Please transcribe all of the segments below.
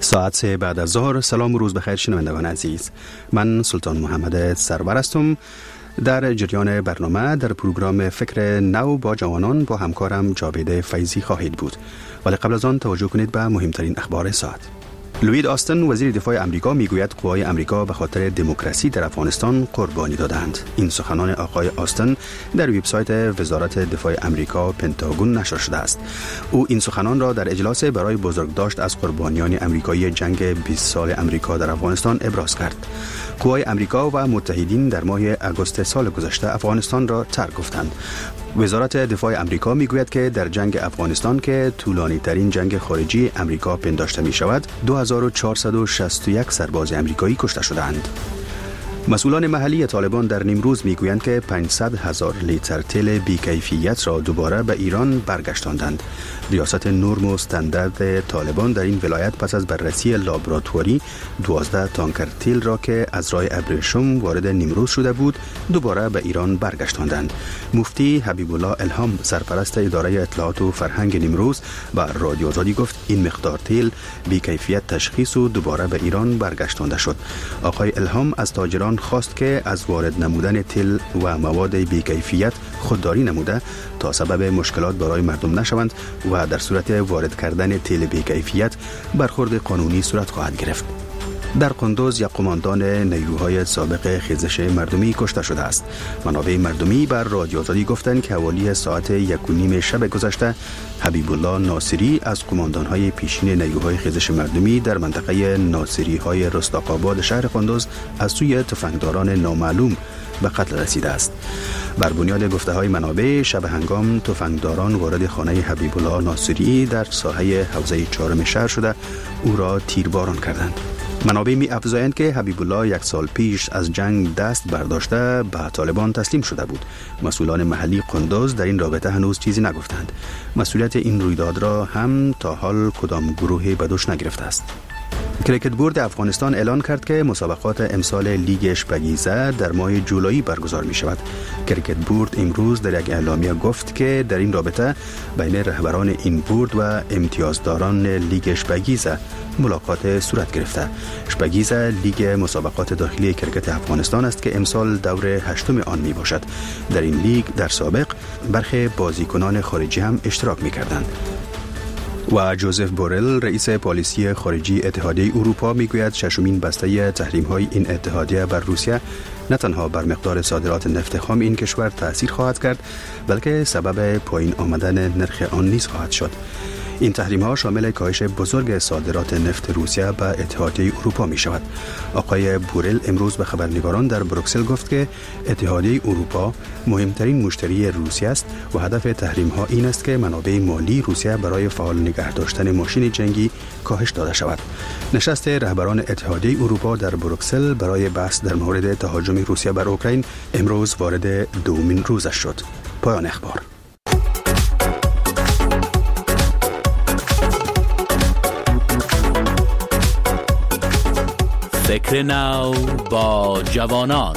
ساعت 3 بعد از ظهر. سلام و روز بخیر شنوندگان عزیز. من سلطان محمد سرور هستم. در جریان برنامه در پروگرام فکر نو با جوانان با همکارم جاوید فیضی خواهید بود. ولی قبل از آن توجه کنید به مهمترین اخبار ساعت. لوید آستن وزیر دفاع آمریکا میگوید قوای آمریکا به خاطر دموکراسی در افغانستان قربانی دادند. این سخنان آقای آستن در وبسایت وزارت دفاع آمریکا پنتاگون نشر شده است. او این سخنان را در اجلاس برای بزرگداشت از قربانیان آمریکایی جنگ 20 سال آمریکا در افغانستان ابراز کرد. قوای آمریکا و متحدین در ماه آگوست سال گذشته افغانستان را ترک گفتند. وزارت دفاع آمریکا میگوید که در جنگ افغانستان که طولانی ترین جنگ خارجی آمریکا پنداشته می شود 2461 سرباز آمریکایی کشته شدند. مسئولان محلی طالبان در نیمروز میگویند که 500,000 لیتر تیل بی‌کیفیت را دوباره به ایران برگشتاندند. ریاست نرم و استاندارد طالبان در این ولایت پس از بررسی لابراتواری 12 تانکر تیل را که از راه ابریشم وارد نیمروز شده بود دوباره به ایران برگشتاندند. مفتی حبیب الله الهام سرپرست اداره اطلاعات و فرهنگ نیمروز به رادیو آزادی گفت این مقدار تیل بی‌کیفیت تشخیص و دوباره به ایران برگشتانده شد. آقای الهام از تاجران خواست که از وارد نمودن تیل و مواد بی‌کیفیت خودداری نموده تا سبب مشکلات برای مردم نشوند و در صورت وارد کردن تیل بی‌کیفیت برخورد قانونی صورت خواهد گرفت. در قندوز یک قماندان نیروهای سابق خیزش مردمی کشته شده است. منابع مردمی بر رادیو آزادی گفتند که حوالی ساعت 1:30 شب گذشته حبیب الله ناصری از قماندانهای پیشین نیروهای خیزش مردمی در منطقه ناصری های رستاق‌آباد شهر قندوز از سوی تفنگداران نامعلوم به قتل رسیده است. بر بنیاد گفته های منابع شب هنگام تفنگداران وارد خانه حبیب الله ناصری در ساحه حوزه 4 شهر شده او را تیرباران کردند. منابع می افزایند که حبیب الله 1 سال پیش از جنگ دست برداشته به طالبان تسلیم شده بود. مسئولان محلی قندوز در این رابطه هنوز چیزی نگفتند. مسئولیت این رویداد را هم تا حال کدام گروهی به دوش نگرفته است. کریکت بورد افغانستان اعلان کرد که مسابقات امسال لیگ اشپگیزه در ماه جولای برگزار می شود. کریکت بورد امروز در یک اعلامیه گفت که در این رابطه بین رهبران این بورد و امتیازداران لیگ اشپگیزه ملاقات صورت گرفته. اشپگیزه لیگ مسابقات داخلی کریکت افغانستان است که امسال دور 8 آن می باشد. در این لیگ در سابق برخی بازیکنان خارجی هم اشتراک می کردند. و جوزف بورل رئیس پالیسی خارجی اتحادیه اروپا میگوید ششمین بسته تحریم‌های این اتحادیه بر روسیه نه تنها بر مقدار صادرات نفت خام این کشور تأثیر خواهد کرد بلکه سبب پایین آمدن نرخ آن نیز خواهد شد. این تحریم‌ها شامل کاهش بزرگ صادرات نفت روسیه به اتحادیه اروپا می شود. آقای بورل امروز به خبرنگاران در بروکسل گفت که اتحادیه اروپا مهمترین مشتری روسیه است و هدف تحریم‌ها این است که منابع مالی روسیه برای فعال نگه داشتن ماشین جنگی کاهش داده شود. نشست رهبران اتحادیه اروپا در بروکسل برای بحث در مورد تهاجم روسیه بر اوکراین امروز وارد دومین روزش شد. پایان اخبار. فکر نو با جوانان.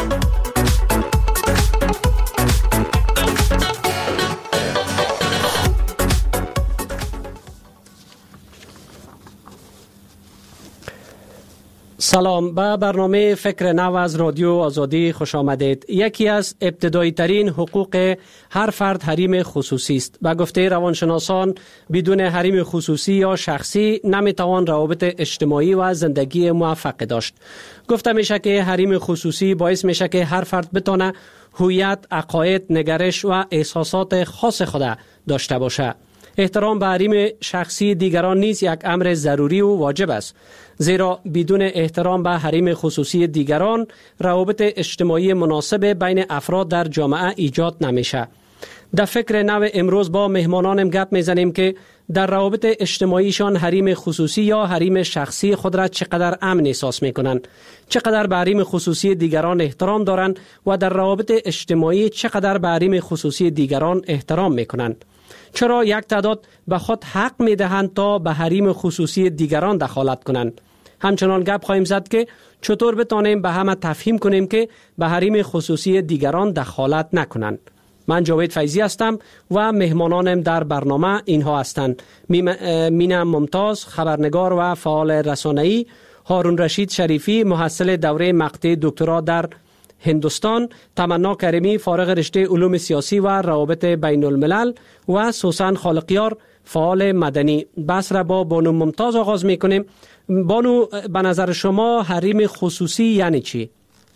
سلام، به برنامه فکر نو از رادیو آزادی خوش آمدید. یکی از ابتدایی ترین حقوق هر فرد حریم خصوصی است. به گفته روانشناسان بدون حریم خصوصی یا شخصی نمیتوان روابط اجتماعی و زندگی موفق داشت. گفته میشه که حریم خصوصی باعث میشه که هر فرد بتونه هویت، عقاید، نگرش و احساسات خاص خود داشته باشه. احترام به حریم شخصی دیگران نیز یک امر ضروری و واجب است، زیرا بدون احترام به حریم خصوصی دیگران روابط اجتماعی مناسب بین افراد در جامعه ایجاد نمیشه. در فکر نو امروز با مهمانانم گپ میزنیم که در روابط اجتماعیشان حریم خصوصی یا حریم شخصی خود را چقدر امن احساس میکنند، چقدر به حریم خصوصی دیگران احترام دارند و در روابط اجتماعی چقدر به حریم خصوصی دیگران احترام میکنند. چرا یک تعداد به خود حق میدهند تا به حریم خصوصی دیگران دخالت کنند؟ همچنان گپ خواهیم زد که چطور بتانیم به همه تفهیم کنیم که به حریم خصوصی دیگران دخالت نکنند. من جاوید فیضی هستم و مهمانانم در برنامه اینها هستند: مینا ممتاز، خبرنگار و فعال رسانه‌ای; هارون رشید شریفی، محصل دوره مقطع دکترا در هندوستان; تمنا کریمی، فارغ رشته علوم سیاسی و روابط بین الملل; و سوسن خالقیار، فعال مدنی. بحث را با بانو ممتاز آغاز میکنیم. بانو، به نظر شما حریم خصوصی یعنی چی؟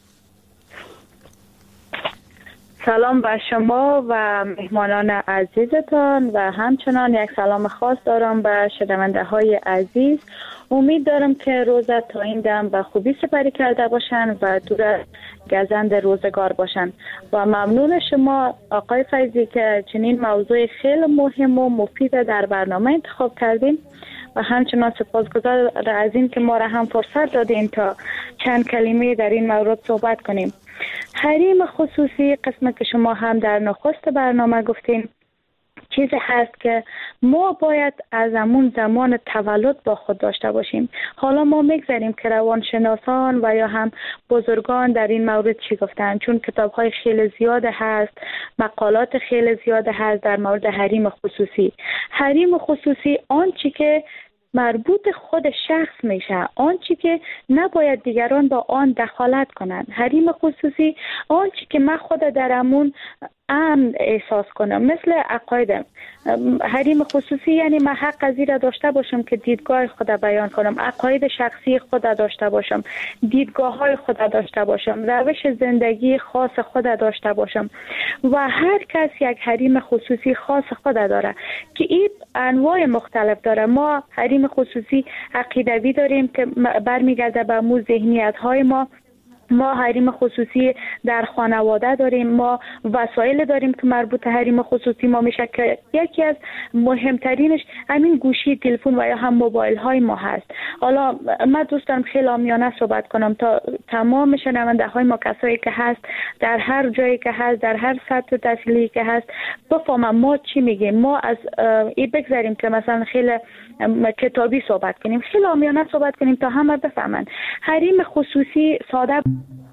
سلام به شما و مهمانان عزیزتان و همچنان یک سلام خاص دارم به شنونده های عزیز. امید دارم که روز تا این دم به خوبی سپری کرده باشن و دور گزند روزگار باشن و ممنون شما آقای فیضی که چنین موضوع خیلی مهم و مفید در برنامه انتخاب کردیم و همچنان سپاسگزار از این که ما را هم فرصت دادین تا چند کلمه در این مورد صحبت کنیم. حریم خصوصی، قسمت که شما هم در نخست برنامه گفتین، چیزی هست که ما باید از همون زمان تولد با خود داشته باشیم. حالا ما میگذاریم که روانشناسان و یا هم بزرگان در این مورد چی گفتن، چون کتاب‌های خیلی زیاده هست، مقالات خیلی زیاده هست در مورد حریم خصوصی. حریم خصوصی آنچه که مربوط خود شخص میشه، آنچه که نباید دیگران با آن دخالت کنند. حریم خصوصی آنچه که من خود درمون امن احساس کنم، مثل عقایدم. حریم خصوصی یعنی من حق از این را داشته باشم که دیدگاه خود بیان کنم، عقاید شخصی خود داشته باشم، دیدگاه های خود داشته باشم، روش زندگی خاص خود داشته باشم و هر کس یک حریم خصوصی خاص خود داره که این انواع مختلف داره. ما حریم خصوصی عقیدوی داریم که برمیگرده به مو ذهنیت های ما حریم خصوصی در خانواده داریم، ما وسایل داریم که مربوط حریم خصوصی ما میشه که یکی از مهمترینش همین گوشی تلفن و یا هم موبایل های ما هست. حالا من دوست دارم خیلی عامیانه صحبت کنم تا تمام شنونده های ما، کسایی که هست در هر جایی که هست، در هر سطح تحصیلی که هست، بفهمم ما چی میگیم. ما از این بگذاریم که مثلا خیلی کتابی صحبت کنیم، خیلی عامیانه صحبت کنیم تا همه بفهمن. حریم خصوصی ساده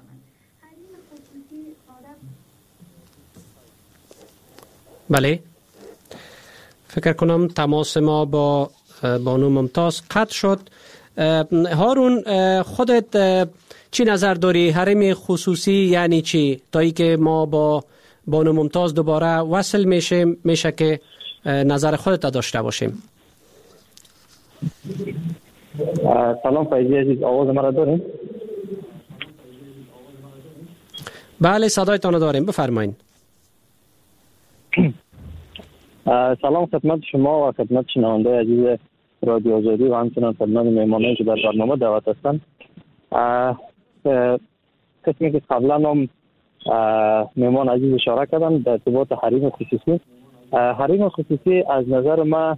بله، فکر کنم تماس ما با بانو ممتاز قطع شد. هارون، خودت چی نظر داری؟ حریم خصوصی یعنی چی؟ تا ای که ما با بانو ممتاز دوباره وصل میشه که نظر خودت داشته باشیم. سلام فیضی عزیز، آواز مرا داریم؟ بله، صدایتان داریم، بفرمایید. سلام خدمت شما و خدمت شنونده عزیز رادیو آزادی و همچنان خدمت مهمانانی که در برنامه دعوت هستند. قسمی که قبلا هم مهمان عزیز اشاره کردن در ارتباط حریم خصوصی. حریم خصوصی از نظر من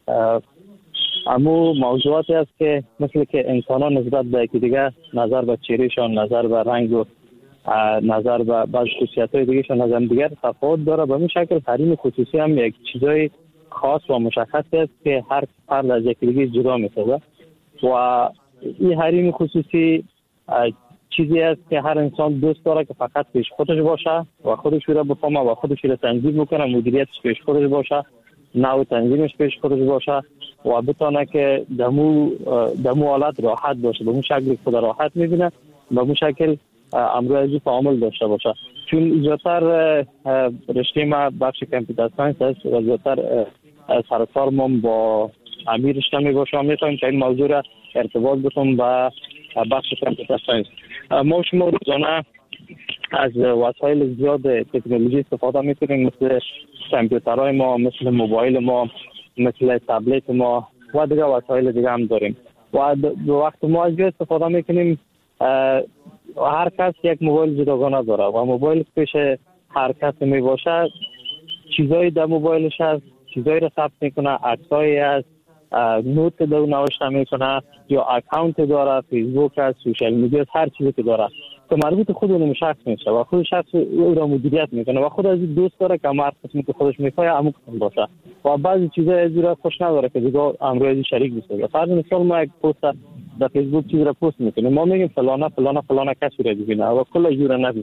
امو موضوعاتی است که مثل که انسانان نسبت به یکی دیگه نظر به چهرهشان، نظر به رنگ و نظر به بعض خصوصیت‌های دیگه‌شان از هم دیگر تفاوت داره. به این شکل حریم خصوصی هم یک چیزای خاص و مشخصی است که هر فرد از یکی دیگه جدا می‌سازه و این حریم خصوصی چیزی است که هر انسان دوست داره که فقط پیش خودش باشه و خودش رو بفهمه و خودش رو تنظیم بکنه، مدیریتش پیش خودش باشه، نوع تنظیمش پیش خودش باشه و بتونه که دمو حالت راحت باشه، به اون شکل خود راحت می‌بینه، به اون شکل امروزی تعامل داشته باشه. چون زیادتر رشته ما بخش کامپیوتر ساینس است و زیادتر سر کار ما با امیر رشته میباشم، میخوایم که این موضوع را ارتباط بتون با بخش کامپیوتر ساینس. ما شما روزانه از وسایل زیاد تکنولوژی استفاده میکنیم، مثل کامپیوترهای ما، مثل موبایل ما، مثل تبلت ما و دیگه وسایل دیگه هم داریم و وقت ما از استفاده میکنیم. هر کس یک موبایل جداگانه داره و موبایل پیش هر کس می باشه، چیزایی در موبایلش هست، چیزایی رو ثبت میکنه، عکسایی هست، نوت دو نوشته میکنه یا اکانت داره، فیسبوک هست، سوشال میدیا، هر چیزی که داره که مربوط خود اون شخص میشه و خود شخص او را مدیریت میکنه و خود از دوست داره که هر قسمی که خودش میخواد عمو قسم باشه و بعضی چیزا از را خوش نداره که دیگه امروزی شریک بشه. فرض مثال ما یک پست در فیسبوک چیز را پست میکنیم، ما میگیم فلانه کسی را ببینه و کل جور نبینه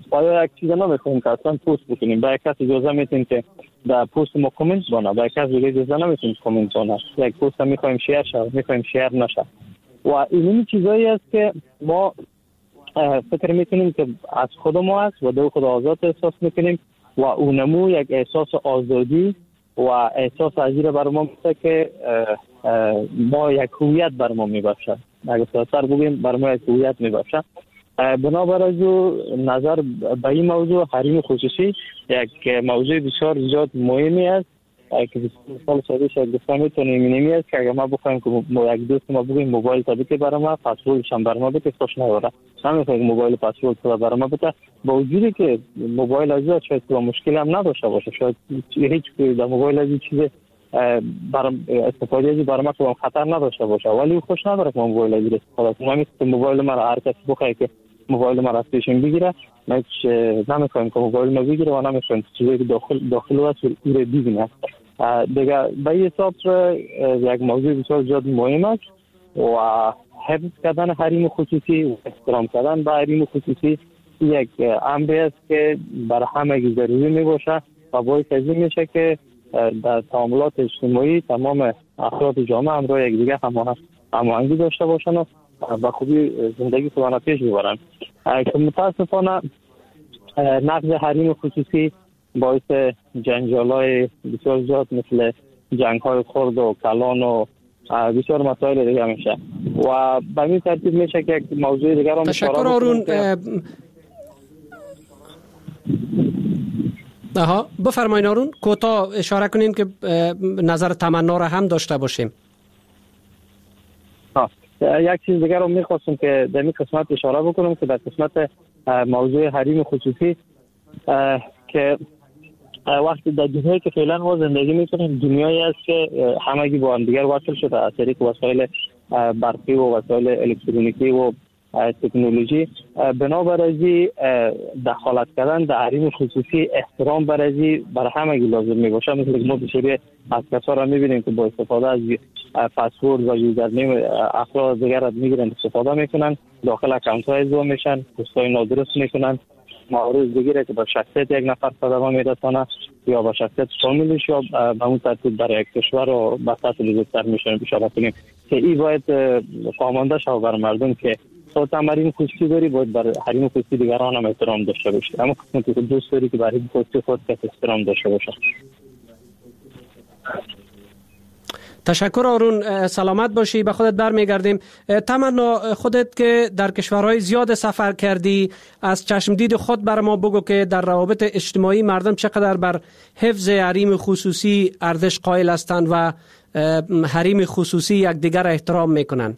آیا یک چیز نمیخوایم که اصلا پست بکنیم؟ با یک کس اجازه میتیم که در پست ما کامنت بانه، با یک کس دیگه اجازه نمیتیم کامنت بانه. یک پست میخوایم شیر شد، میخوایم شیر نشه. و این چیزایی است که ما فکر میکنیم که از خود ما است و دو خود آزاد احساس میکنیم و اونمو یک احساس آزادی و احساس عجیره بر ما میشه که ما یک هویت بر ما میبخشد. اگر سر بگیم بر ما یک هویت میبخشد. بنابراین نظر به این موضوع حریم خصوصی یک موضوع بسیار زیاد مهمی است که مثال سادهش گفتم میتونیم اینمی است که اگر ما بخوایم که یک دوست ما بگیم موبایل تا بده برای ما، پسوردش هم برای ما بده، خوش نداره. نمیخوایم موبایل پسورد تا برای ما بده، با وجودی که موبایل از شاید با مشکل هم نداشته باشه، شاید هیچ در موبایل از چیز استفاده ازی برای ما که خطر نداشته باشه، ولی خوش نداره که موبایل از استفاده کنم. موبایل ما را هر کسی بخواه که موبایل ما را پیشین بگیره، ما نمیخوایم که موبایل ما بگیره و نمیخوایم چیزی که داخل واسه او را ببینه. دیگه به حساب یک موضوع بسیار زیاد مهم است و حفظ کردن حریم خصوصی و احترام کردن به حریم خصوصی یک امری است که برای همه ضروری میباشه و باعث از این میشه که در تعاملات اجتماعی تمام افراد جامعه همراه یکدیگر هماهنگی داشته باشن و به خوبی زندگی خودشان پیش ببرن. که متاسفانه نقض حریم خصوصی باعث جنجال‌های بسیار زیاد مثل جنگ‌های خرد و کلان و بسیار مسائل دیگه میشه و به این ترتیب میشه که یک موضوع دیگر رو تشکر آرون. بفرمایید آرون، کوتاه اشاره کنین که نظر تمنا را هم داشته باشیم. یک چیز دیگر رو میخواستم که در این قسمت اشاره بکنم که در قسمت موضوع حریم خصوصی که وقتی در دنیایی که فعلا ما زندگی میکنیم دنیایی است که همگی با هم دیگر وصل شده از طریق وسایل برقی و وسایل الکترونیکی و تکنولوژی. بنابراین دخالت کردن در حریم خصوصی احترام برای همگی لازم میباشه. مثل ما بسیاری از کسا را میبینیم که با استفاده از پسورد و یوزرنیم افراد دیگر را میگیرن استفاده میکنن، داخل اکانت های ازوا میشن، پستای نادرست میکنن، موارد دیگری که با شخصیت یک نفر صدمه میرسانه یا با شخصیت فامیلش یا به اون ترتیب برای یک کشور و به سطح بزرگتر میشن اشاره کنیم که این باید فهمانده شود بر مردم که تو حریم خصوصی داری، باید بر حریم خصوصی دیگران هم احترام داشته باشی. اما قسمتی که دوست داری که بر حریم خصوصی خود احترام داشته باشه. تشکر آرون، سلامت باشی، به خودت برمیگردیم. تمنا، خودت که در کشورهای زیاد سفر کردی، از چشمدید خود بر ما بگو که در روابط اجتماعی مردم چقدر بر حفظ حریم خصوصی ارزش قائل هستند و حریم خصوصی یکدیگر احترام میکنن.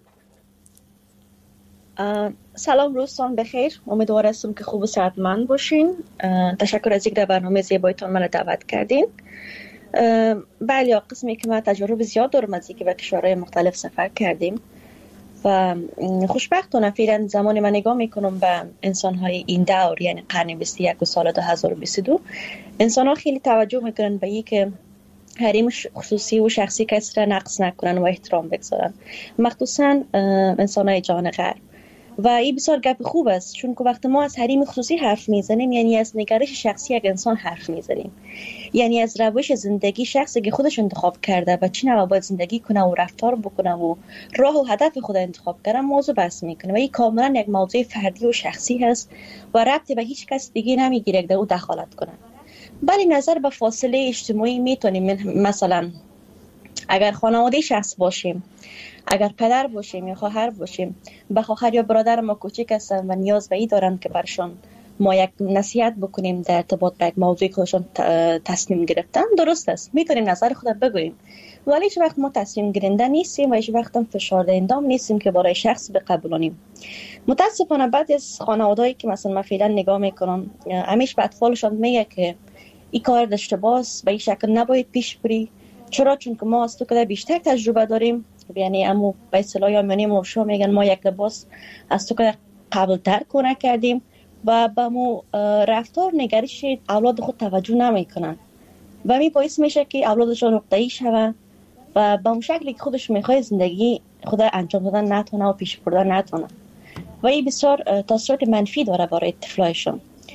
سلام، روزتان بخیر. امیدوار هستم که خوب و صحتمند باشین. تشکر از اینکه در برنامه زیبایتان من دعوت کردین. بله، قسمی که ما تجربه زیاد دارم از اینکه به کشورهای مختلف سفر کردیم و خوشبختانه فعلا زمان من نگاه میکنم به انسان‌های این دور، یعنی قرن 21 و سال 2022، انسان‌ها خیلی توجه میکنن به اینکه حریم خصوصی و شخصی کسی را نقض نکنن و احترام بگذارن، مخصوصا انسان‌های جهان غرب. و این بسیار گپ خوب است، چون که وقتی ما از حریم خصوصی حرف میزنیم یعنی از نگرش شخصی یک انسان حرف میزنیم، یعنی از روش زندگی شخصی که خودش انتخاب کرده و چی نوع باید زندگی کنه و رفتار بکنه و راه و هدف خود انتخاب کرده موضوع بحث میکنه و این کاملا یک موضوع فردی و شخصی هست و ربطی به هیچ کس دیگه نمیگیره که در او دخالت کنه. ولی نظر به فاصله اجتماعی میتونیم، مثلا اگر خانواده شخص باشیم، اگر پدر باشیم یا خواهر باشیم، به خواهر یا برادر ما کوچک هستن و نیاز به این دارن که برشان ما یک نصیحت بکنیم در ارتباط با یک موضوع خودشان تصمیم گرفتن، درست است، میتونیم نظر خود بگوییم. ولی هیچ وقت ما تصمیم گیرنده نیستیم و هیچ وقت هم فشار دهنده نیستیم که برای شخص بقبولانیم. متاسفانه بعضی از خانوادهایی که مثلا من فعلا نگاه میکنم همیشه به اطفالشان میگه که این کار اشتباهه، به این شکل نباید پیش بری. چرا؟ چون که ما از تو که بیشتر تجربه داریم، یعنی امو به اصطلاح یامنی موشا میگن ما یک لباس از تو که قبل تر کنه کردیم و به مو رفتار نگرش اولاد خود توجه نمیکنن و می باعث میشه که اولادشون نقطه‌ای شوند و به اون شکلی که خودش میخواد زندگی خود انجام دادن نتونه و پیش بردن نتونه و این بسیار تاثیرات منفی داره برای طفلایشون.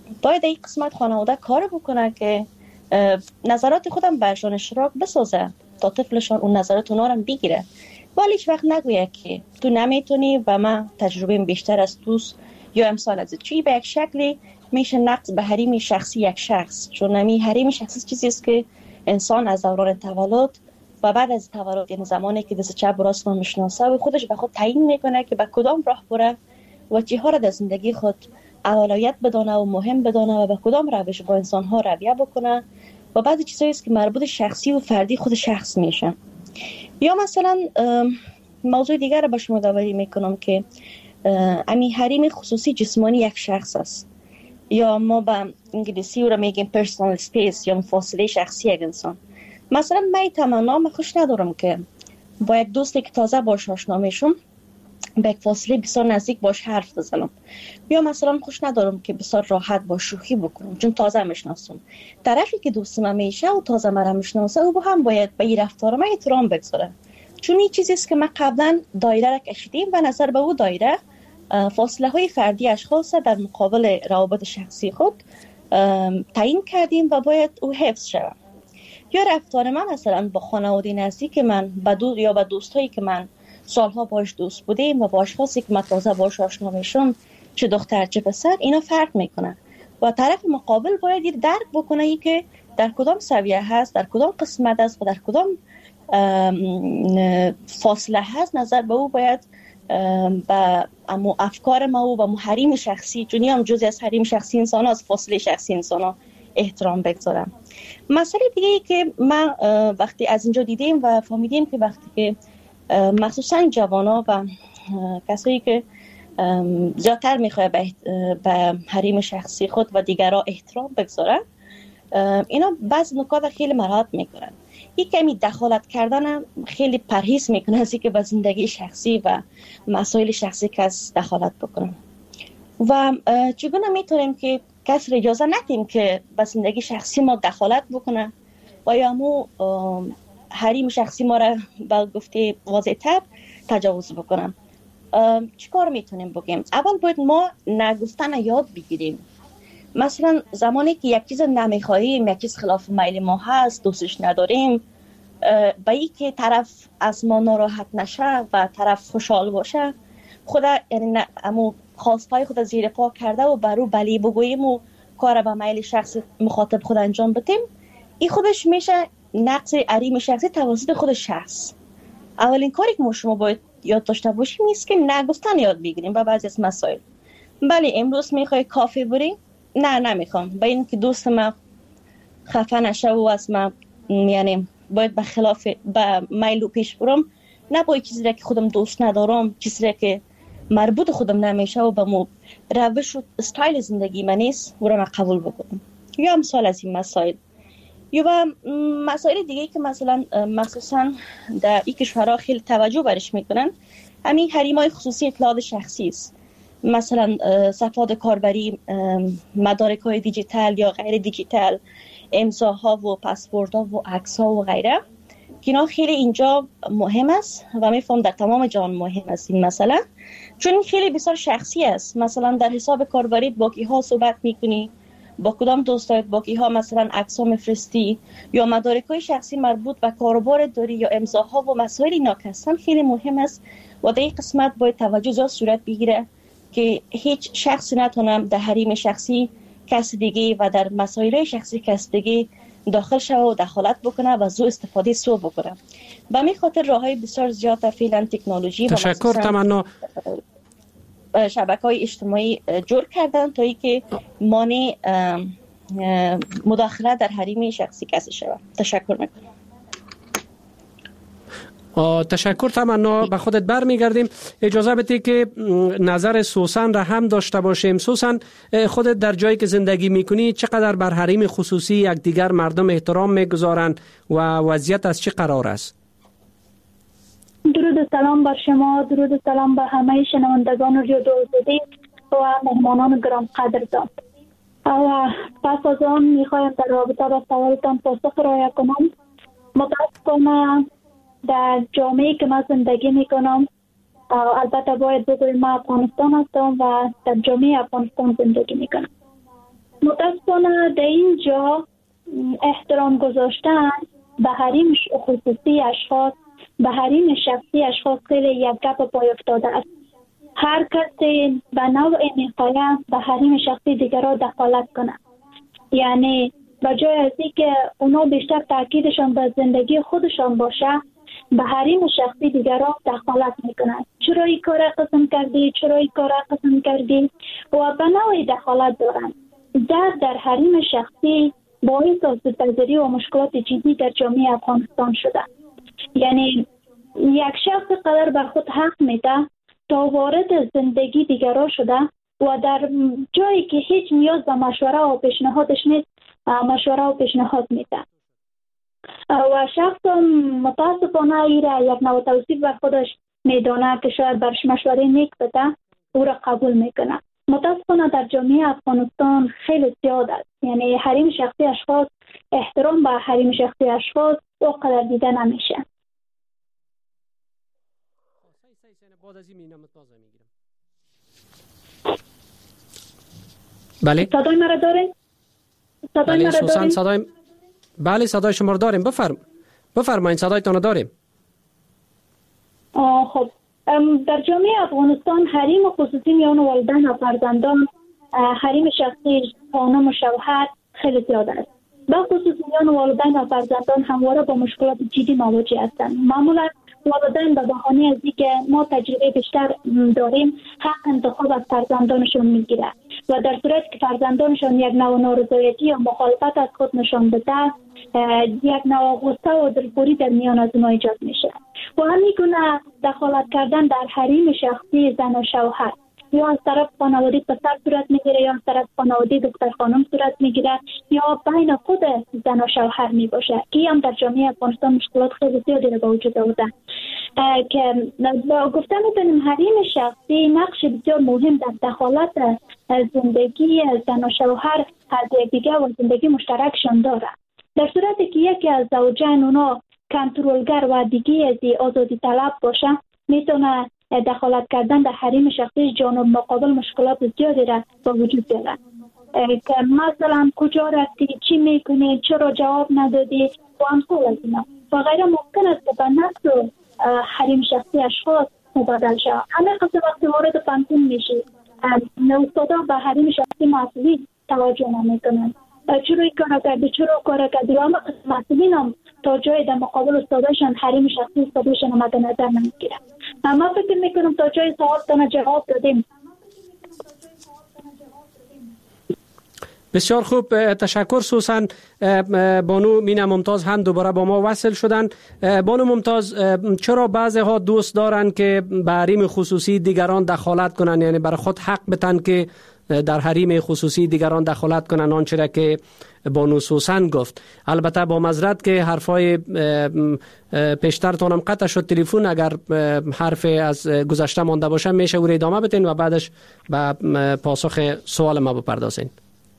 باید این قسمت خانواده کار بکنه که نظرات خودم برشان اشتراک بسازه تا طفلشان اون نظرات اونا رو بگیره، ولی هیچ وقت نگویه که تو نمیتونی و من تجربه بیشتر از توست یا امثال از چی. به یک شکلی میشه نقض به حریم شخصی یک شخص، چون نمی حریم شخصی چیزی است که انسان از دوران تولد و بعد از تولد، یعنی زمانی که دست چپ و راست ما میشناسه و خودش به خود تعیین میکنه که به کدام راه بره و چی‌ها را در زندگی خود اولویت بدانه و مهم بدانه و به کدام روش با انسان‌ها رویه بکنه و بعضی چیزایی است که مربوط شخصی و فردی خود شخص میشه. یا مثلا موضوع دیگر را به شما داوری میکنم که امی حریم خصوصی جسمانی یک شخص است، یا ما به انگلیسی او را میگیم پرسونال اسپیس یا فاصله شخصی یک انسان. مثلا من تمنا خوش ندارم که با یک دوستی که تازه باش آشنا میشم به یک فاصله بسیار نزدیک باش حرف بزنم، یا مثلا خوش ندارم که بسیار راحت با شوخی بکنم چون تازه میشناسم. طرفی که دوستم میشه و تازه مرا میشناسه او هم باید به این رفتار من احترام بگذاره، چون این چیزی است که ما قبلا دایره را کشیدیم و نظر به او دایره فاصله های فردی اشخاص در مقابل روابط شخصی خود تعیین کردیم و باید او حفظ شود. یا رفتار من مثلا با خانواده نزدیک من یا با دوستایی که من سالها باش دوست بودیم و با اشخاصی که من تازه باش آشنا میشم، چه دختر چه پسر، اینا فرق میکنه و طرف مقابل باید درک بکنه ای که در کدام سویه هست، در کدام قسمت است و در کدام فاصله هست. نظر به او باید با افکار ما و با حریم شخصی، چون هم جزئی از حریم شخصی انسان ها، از فاصله شخصی انسان ها احترام بگذارم. مسئله دیگه ای که من وقتی از اینجا دیدیم و فهمیدیم که وقتی که مخصوصا جوانا و کسایی که زیادتر میخواه به حریم شخصی خود و دیگرها احترام بگذارن، اینا بعض نکات خیلی مراعات میکنن. یک کمی دخالت کردن خیلی پرهیز میکنه از اینکه به زندگی شخصی و مسائل شخصی کس دخالت بکنن. و چگونه میتونیم که کس اجازه ندیم که به زندگی شخصی ما دخالت بکنه و یا مو حریم شخصی ما را به گفته واضح‌تر تجاوز بکنم. چیکار میتونیم بگیم؟ اول باید ما نگفتن یاد بگیریم. مثلا زمانی که یک چیز نمیخواهیم، یک چیز خلاف میل ما هست، دوستش نداریم، به این که طرف از ما ناراحت نشه و طرف خوشحال باشه، خود یعنی امو خواستهای خود زیر پا کرده و برو بلی بگوییم و کار به میل شخص مخاطب خود انجام بدیم، این خودش میشه نقض حریم شخصی توسط خود شخص. اولین کاری که ما شما باید یاد داشته باشیم است که نگفتن یاد بگیریم به بعضی از مسائل. بله امروز میخوای کافه بریم؟ نه نمیخوام، با این که دوست ما خفه نشه و از ما یعنی باید به خلاف به میل پیش برم، نه باید چیزی را که خودم دوست ندارم، چیزی را که مربوط خودم نمیشه و به مو روش و استایل زندگی من نیست و را من قبول بکنم. یا امثال از این مسائل. یا مسائل دیگه که مثلا مخصوصا در این کشورها خیلی توجه برش میکنن، همین حریم‌های خصوصی اطلاعات شخصی است. مثلا صفحات کاربری، مدارک‌های دیجیتال یا غیر دیجیتال، امضاها و پسوردها و عکس‌ها و غیره، که اینا خیلی اینجا مهم است و میفهم در تمام جهان مهم است این مسئله، چون این خیلی بسیار شخصی است. مثلا در حساب کاربری با کیها صحبت میکنی، با کدام دوستات با کیها مثلا عکس‌ها میفرستی، یا مدارک‌های شخصی مربوط به کاروبار داری یا امضاها و مسائل اینا هستن، خیلی مهم است و در این قسمت باید توجه زیاد صورت بگیره که هیچ شخصی نتونه در حریم شخصی کس دیگه و در مسائل شخصی کس دیگه داخل شوه و دخالت بکنه و زو استفاده سو بکنه. به می خاطر راههای بسیار زیاد فعلا تکنولوژی و تشکر تمنا شبکه‌های اجتماعی جور کردن تا اینکه مانع مداخله در حریم شخصی کسی شود. تشکر میکنم. تشکر تمنا. به خودت برمیگردیم. اجازه بده که نظر سوسن را هم داشته باشیم. سوسن، خودت در جایی که زندگی میکنی چقدر بر حریم خصوصی یکدیگر مردم احترام میگذارند و وضعیت از چه قرار است؟ درود و سلام بر شما، درود و سلام به همه شنوندگان رادیو آزادی و مهمانان گران قدردان. و پس از آن میخوایم در رابطه با سوالتان پاسخ ارائه کنم. متاسفانه در جامعه که من زندگی میکنم، البته باید بگویم من افغانستان هستم و در جامعه افغانستان زندگی میکنم متاسفانه در اینجا احترام گذاشتن به حریم خصوصی اشخاص، به حریم شخصی اشخاص خیلی یک گپ پای افتاده است. هر کسی به نوع میخواهد به حریم شخصی دیگران دخالت کنه. یعنی به جای از اینکه اونا بیشتر تاکیدشان به زندگی خودشان باشه، به حریم شخصی دیگران دخالت میکنند. چرا این کار قسم کردی؟ چرا این کار قسم کردی؟ و به نوع دخالت دارند. در حریم شخصی باعث آسیب‌پذیری و مشکلات جدی در جامعه افغانستان شده. یعنی یک شخص قدر بر خود حق میده تا وارد زندگی دیگران شده و در جایی که هیچ نیاز به مشوره و پیشنهادش نیست مشوره و پیشنهاد میده و شخص متاسفانه ایره یک نوع توصیف بر خودش میدانه که شاید برش مشوره نیک بده، او را قبول میکنه. متاسفانه در جامعه افغانستان خیلی زیاد است. یعنی حریم شخصی اشخاص، احترام به حریم شخصی اشخاص اونقدر دیده نمیشه. بله. صدای مرا دارین؟ بله سوسن صدای بله صدای شما رو داریم. بفرمایید صدایتون رو داریم. خب در جامعه افغانستان حریم خصوصی میان والدین و فرزندان، حریم شخصی خانم و شوهر خیلی زیاد است. به خصوص میان والدین و فرزندان همواره با مشکلات جدی مواجه هستند. معمولا والدین به بهانه از اینکه ما تجربه بیشتر داریم حق انتخاب از فرزندانشون میگیره و در صورتی که فرزندانشون یک نوع نارضایتی یا مخالفت از خود نشان بده، یک نوع غصه و دلخوری در میان از اونها ایجاد میشه و همین گونه دخالت کردن در حریم شخصی زن و شوهر یا از طرف خانواده پسر صورت میگیره یا از طرف خانواده دختر خانم صورت میگیره یا بین خود زن و شوهر میباشه که هم در جامعه افغانستان مشکلات خیلی زیادی رو به وجود آورده که گفته میتونیم حریم شخصی نقش بسیار مهم در دخالت زندگی زن و شوهر از یکدیگر و زندگی مشترکشان داره. در صورتی که یکی از زوجین اونا کنترلگر و دیگه از آزادی طلب باشه، میتونه دخالت کردن در حریم شخصی جانب مقابل مشکلات زیادی را به وجود بیاره. که مثلا کجا رفتی، چی میکنی، چرا جواب ندادی و امثال از اینا و غیره ممکن است که به نفس و حریم شخصی اشخاص مبادل شود. همه قصد وقتی وارد پانتون میشی استادا به حریم شخصی مسئولی توجه نمیکنند. چرا این کار کردی، چرا کار کردی و همه مسئولین هم تا جای در مقابل استاداشان حریم شخصی استاداشان مد نظر نمیگیره. ما فکر میکنم تا جای سوالتان جواب دادیم. بسیار خوب، تشکر سوسن. بانو مینا ممتاز هم دوباره با ما وصل شدن. بانو ممتاز، چرا بعضی ها دوست دارن که به حریم خصوصی دیگران دخالت کنن، یعنی برای خود حق بتن که در حریم خصوصی دیگران دخالت کنن آنچه که بانو سوسن گفت؟ البته با معذرت که حرفای پیشترتانم قطع شد تلفن، اگر حرف از گذشته مانده باشه میشه او را ادامه بدین و بعدش به پاسخ سوال ما بپردازین.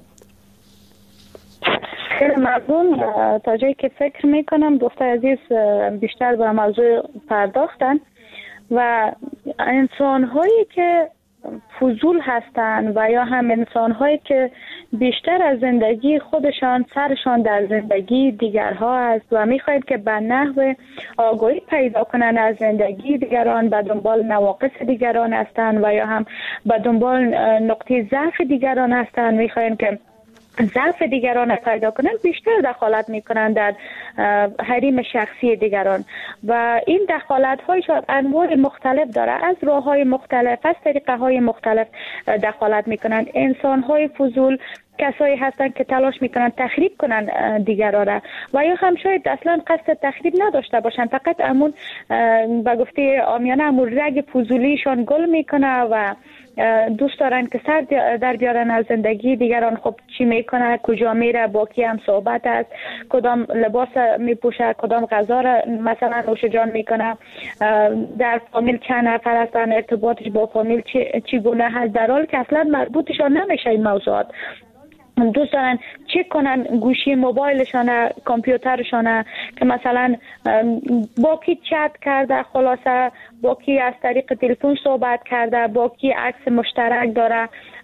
خیلی ممنون. تا جایی که فکر میکنم دوستای عزیز بیشتر به موضوع پرداختن و انسان هایی که فضول هستند و یا هم انسان هایی که بیشتر از زندگی خودشان سرشان در زندگی دیگرها است و میخواهید که به نحو آگاهی پیدا کنند از زندگی دیگران، به دنبال نواقص دیگران هستند و یا هم به دنبال نقطه ضعف دیگران هستند، میخواهید که ضعف دیگران پیدا کنند، بیشتر دخالت میکنند در حریم شخصی دیگران و این دخالت های شاید انواع مختلف داره، از راه های مختلف، از طریقه های مختلف دخالت میکنند. انسان های فضول کسایی هستند که تلاش میکنند تخریب کنند دیگران را و یا هم شاید اصلا قصد تخریب نداشته باشند، فقط امون به گفته عامیانه امون رگ فضولیشان گل میکنه و دوست دارن که سر در بیارن از زندگی دیگران. خب چی میکنه، کجا میره، با کی هم صحبت است، کدام لباس میپوشه، کدام غذا را مثلا نوش جان میکنه، در فامیل چند نفر هستن، ارتباطش با فامیل چگونه هست، در حالی که اصلا مربوطشان نمیشه این موضوعات. دوست دارن چک کنن گوشی موبایلشان، کامپیوترشان که مثلا با کی چت کرده، خلاصه با کی از طریق تلفن صحبت کرده، با کی عکس مشترک داره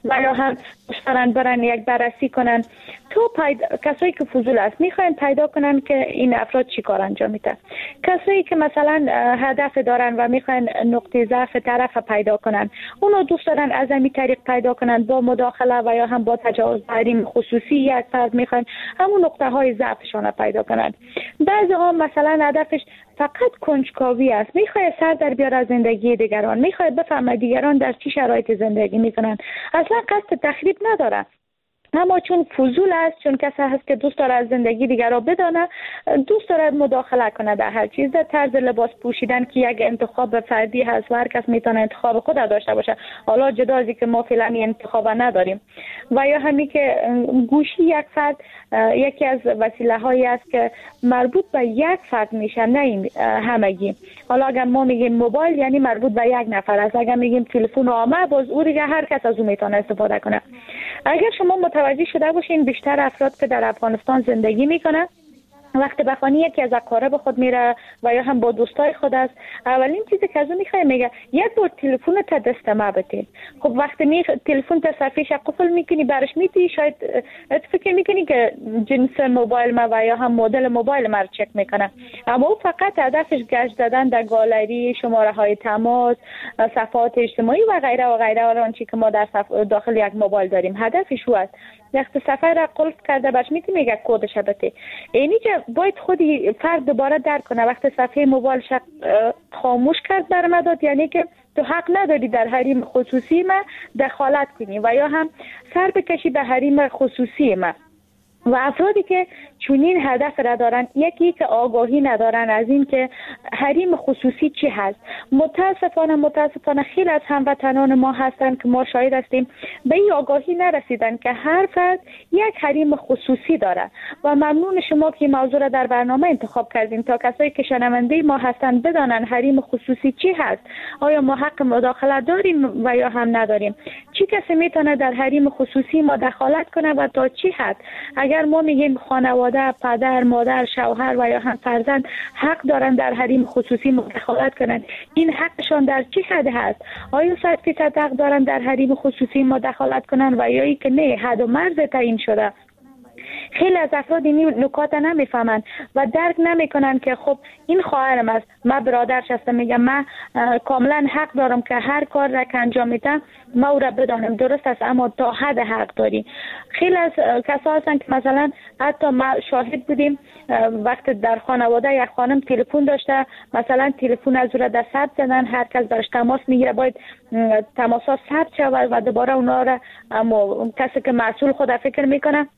و یا هم دوستان برن یک بررسی کنن. تو کسایی که فضول است میخواین پیدا کنن که این افراد چی کار انجام میدن. کسایی که مثلا هدف دارن و میخواین نقطه ضعف طرف پیدا کنن، اونو دوست دارن از همین طریق پیدا کنن، با مداخله و یا هم با تجاوز حریم خصوصی یک فرد میخواین همون نقطه های ضعفشان پیدا کنن. بعضی ها مثلا هدفش فقط کنجکاوی است، میخواد سر در بیاره از زندگی دیگران، میخواد بفهمه دیگران در چه شرایط زندگی میکنن، اصلا قصد تخریب نداره، اما چون فضول است، چون کسی هست که دوست داره از زندگی دیگران بدانه، دوست داره مداخله کنه در هر چیز، در طرز لباس پوشیدن که یک انتخاب فردی هست و هر کس میتونه انتخاب خود داشته باشه، حالا جدا از اینکه ما فعلا انتخاب نداریم. و یا همین که گوشی یک فرد یکی از وسیله هایی است که مربوط به یک فرد میشه، نه این همگی. حالا اگر ما میگیم موبایل یعنی مربوط به یک نفر است، اگر میگیم تلفن عامه باز او دیگه هر کس از اون میتونه استفاده کنه. اگر شما متوجه شده باشین بیشتر افراد که در افغانستان زندگی میکنن وقتی به خانه یکی از اقارب خود میره و یا هم با دوستای خود است، اولین چیزی که از اون میخواد میگه یک بار تلفن تا دست ما بده. خب وقتی تلفن تا صفحه‌اش قفل میکنی برش میدی، شاید فکر میکنی که جنس موبایل ما و یا هم مدل موبایل ما رو چک میکنه، اما او فقط هدفش گشت دادن در گالری، شماره های تماس، صفحات اجتماعی و غیره و غیره و آنچه که ما در داخل یک موبایل داریم هدفش او است. وقتی صفحه را قفل کرده باش میگه کدش بده. اینی باید خودی فرد دوباره درک کنه وقتی صفحه موبایل خاموش کرد برام داد، یعنی که تو حق نداری در حریم خصوصی ما دخالت کنی و یا هم سر بکشی به حریم خصوصی ما. و افرادی که چنین هدف را دارن، یکی که آگاهی ندارن از این که حریم خصوصی چی هست. متاسفانه خیلی از هموطنان ما هستن که ما شاهد هستیم به این آگاهی نرسیدن که هر فرد یک حریم خصوصی داره. و ممنون شما که این موضوع را در برنامه انتخاب کردین تا کسایی که شنونده ما هستن بدانن حریم خصوصی چی هست، آیا ما حق مداخله داریم و یا هم نداریم، چی کسی میتونه در حریم خصوصی ما دخالت کنه و تا چی حد. اگر ما میگیم خانواده، پدر، مادر، شوهر و یا هم فرزند حق دارن در حریم خصوصی مداخلت کنند، این حقشان در چه حد هست؟ آیا 100% حق دارن در حریم خصوصی مداخلت کنند و یا ای که نه حد و مرز تعیین شده؟ خیلی از افراد این نکات نمیفهمند و درک نمیکنن که خب این خواهرم است، من برادرش هستم، میگم من کاملا حق دارم که هر کار را که انجام میدم ما او را بدانم، درست است، اما تا حد حق داری. خیلی از کسا هستن که مثلا حتی ما شاهد بودیم وقتی در خانواده یک خانم تلفن داشته، مثلا تلفن از او را در ثبت زدن، هر کس برش تماس میگیره باید تماسات ثبت شود و دوباره اونا را کسی که مسئول خود فکر میکنه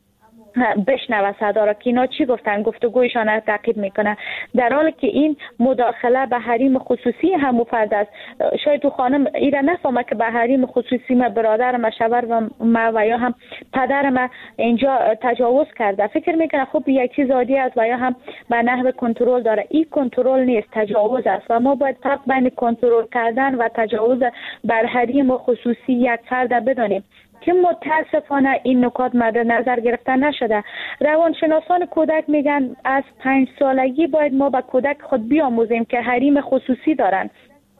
بشنوه صدا را که اینا چی گفتن، گفتگویشان را تعقیب میکنه، در حالی که این مداخله به حریم خصوصی همو فرد است. شاید تو خانم ایره نفهمه که به حریم خصوصی ما برادر ما، شوهر و یا هم پدر ما اینجا تجاوز کرده، فکر میکنه خب یک چیز عادی است و یا هم به نحو کنترل داره. این کنترل نیست، تجاوز است و ما باید فرق بین کنترل کردن و تجاوز بر حریم خصوصی یک فرد بدانیم که متاسفانه این نکات مد نظر گرفته نشده. روانشناسان کودک میگن از 5 سالگی باید ما به کودک خود بیاموزیم که حریم خصوصی دارن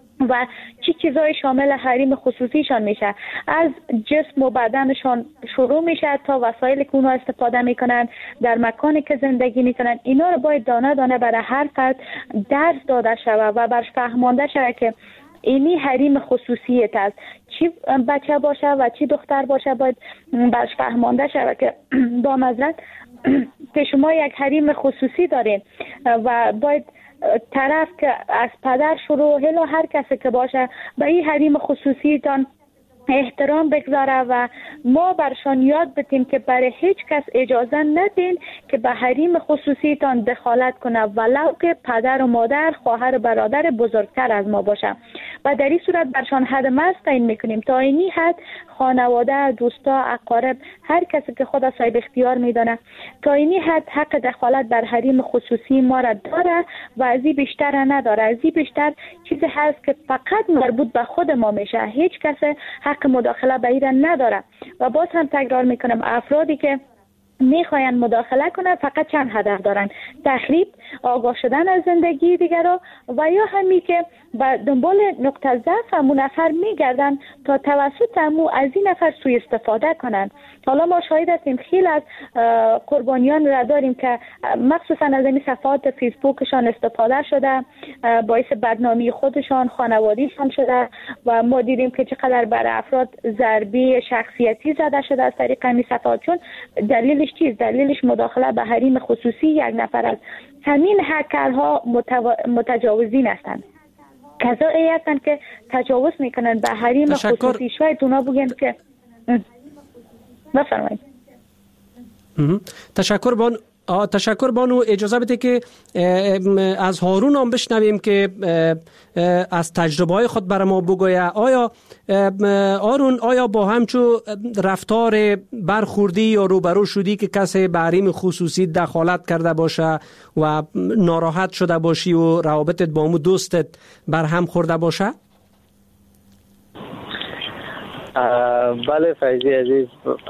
و چی چیزای شامل حریم خصوصیشان میشه، از جسم و بدنشان شروع میشه تا وسایلی که اونا استفاده میکنن، در مکانی که زندگی میکنن. اینا رو باید دانه دانه برای هر فرد درس داده شود و برش فهمانده شود که اینی حریم خصوصیت است. چی بچه باشه و چی دختر باشه باید برش فهمانده شود که با معذرت که شما یک حریم خصوصی دارین و باید طرف که از پدر شروع هلو هر کسی که باشه به این حریم خصوصیتان احترام بگذاره و ما برشان یاد بدیم که برای هیچ کس اجازه ندین که به حریم خصوصیتان دخالت کنه، ولو که پدر و مادر، خواهر و برادر بزرگتر از ما باشه. و در این صورت برشان حد مرز تعیین میکنیم تا اینی حد خانواده، دوستا، اقارب، هر کسی که خود صاحب اختیار میدانه تا اینی حد حق دخالت بر حریم خصوصی ما را داره و از این بیشتر نداره. از این بیشتر چیزی هست که فقط مربوط به خود ما میشه، هیچ کس حق مداخله به این نداره. و باز هم تکرار میکنم افرادی که میخواین مداخله کنن، فقط چند هدف دارن: تخریب، آگاه شدن از زندگی دیگران و یا همی که به دنبال نقطه ضعف همون نفر میگردن تا توسط همون از این نفر سوء استفاده کنن. حالا ما شاهد هستیم خیلی از قربانیان را داریم که مخصوصا از این صفحات فیسبوکشان استفاده شده، باعث بدنامی خودشان، خانوادیشان شده و ما دیدیم که چقدر بر افراد ضربه شخصیتی زده شده از طریق همین صفحات. چون دلیلش چیست؟ دلیلش مداخله به حریم خصوصی یک نفر است. همین هکرها متجاوزین هستند، کسایی هستند که تجاوز میکنن به حریم خصوصی. شاید اونا بگن که بفرمایید. تشکر بانو. اجازه بده که از هارون هم بشنویم که از تجربه های خود برای ما بگویه. آیا هارون، آیا با همچو رفتار برخوردی یا روبرو شدی که کسی به حریم خصوصی دخالت کرده باشه و ناراحت شده باشی و روابطت با همون دوستت بر هم خورده باشه؟ بله فیضی عزیز،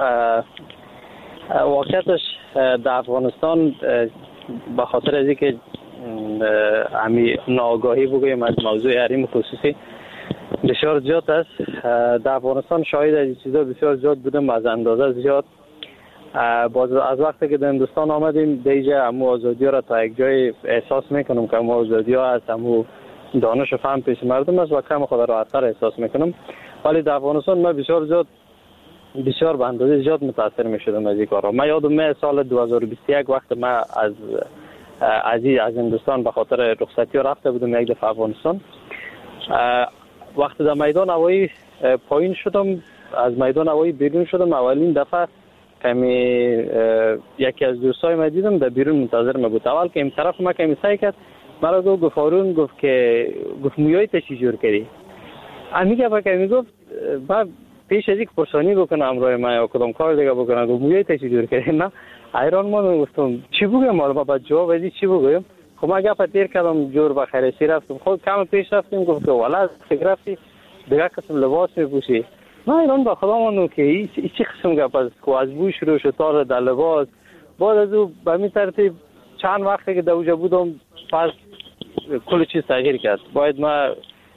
واقعیتش در افغانستان به خاطر از اینکه همی ناآگاهی بگویم از موضوع حریم خصوصی بسیار زیاد است. در افغانستان شاهد از این چیزا بسیار زیاد بودم، از اندازه زیاد. از وقتی که در هندوستان آمدیم دیگه همو آزادی ها را تا یک جای احساس میکنم که همو آزادی ها از همو دانش و فهم پیش مردم است و کم خود راحت‌تر احساس میکنم. ولی در افغانستان من بسیار به اندازه زیاد متاثر می شدم از این کارا. من یادم سال 2021 وقت من از هندوستان به خاطر رخصتی رفته بودم یک دفعه افغانستان. وقت در میدان هوایی پایین شدم، از میدان هوایی بیرون شدم، اولین دفعه کمی یکی از دوستای من دیدم در بیرون منتظر من بود. اول که این طرف من کمی سعی کرد مرا گفت هارون، گفت مویای تا چی جور کردی؟ امیگه با کمی گفت من پیش از یک پرسانی بکنم امروی من یا کدام کار دیگه بکنم، گفت مویای تا چی جور کردی؟ نه ایران ما گفتم چی بگم؟ ما با جواب ازی چی بگم؟ خب من گپ تیر کردم، جور با خریسی رفتم. خود کم پیش رفتیم، گفت والا فکر رفتی دیگه قسم لباس میپوشی. من ایران با خدا مانو که این چی قسم گپ است که از بوی شروع شد تا در لباس. بعد از او به همین ترتیب چند وقتی که در اوجا بودم پس کل چیز تغییر کرد. باید من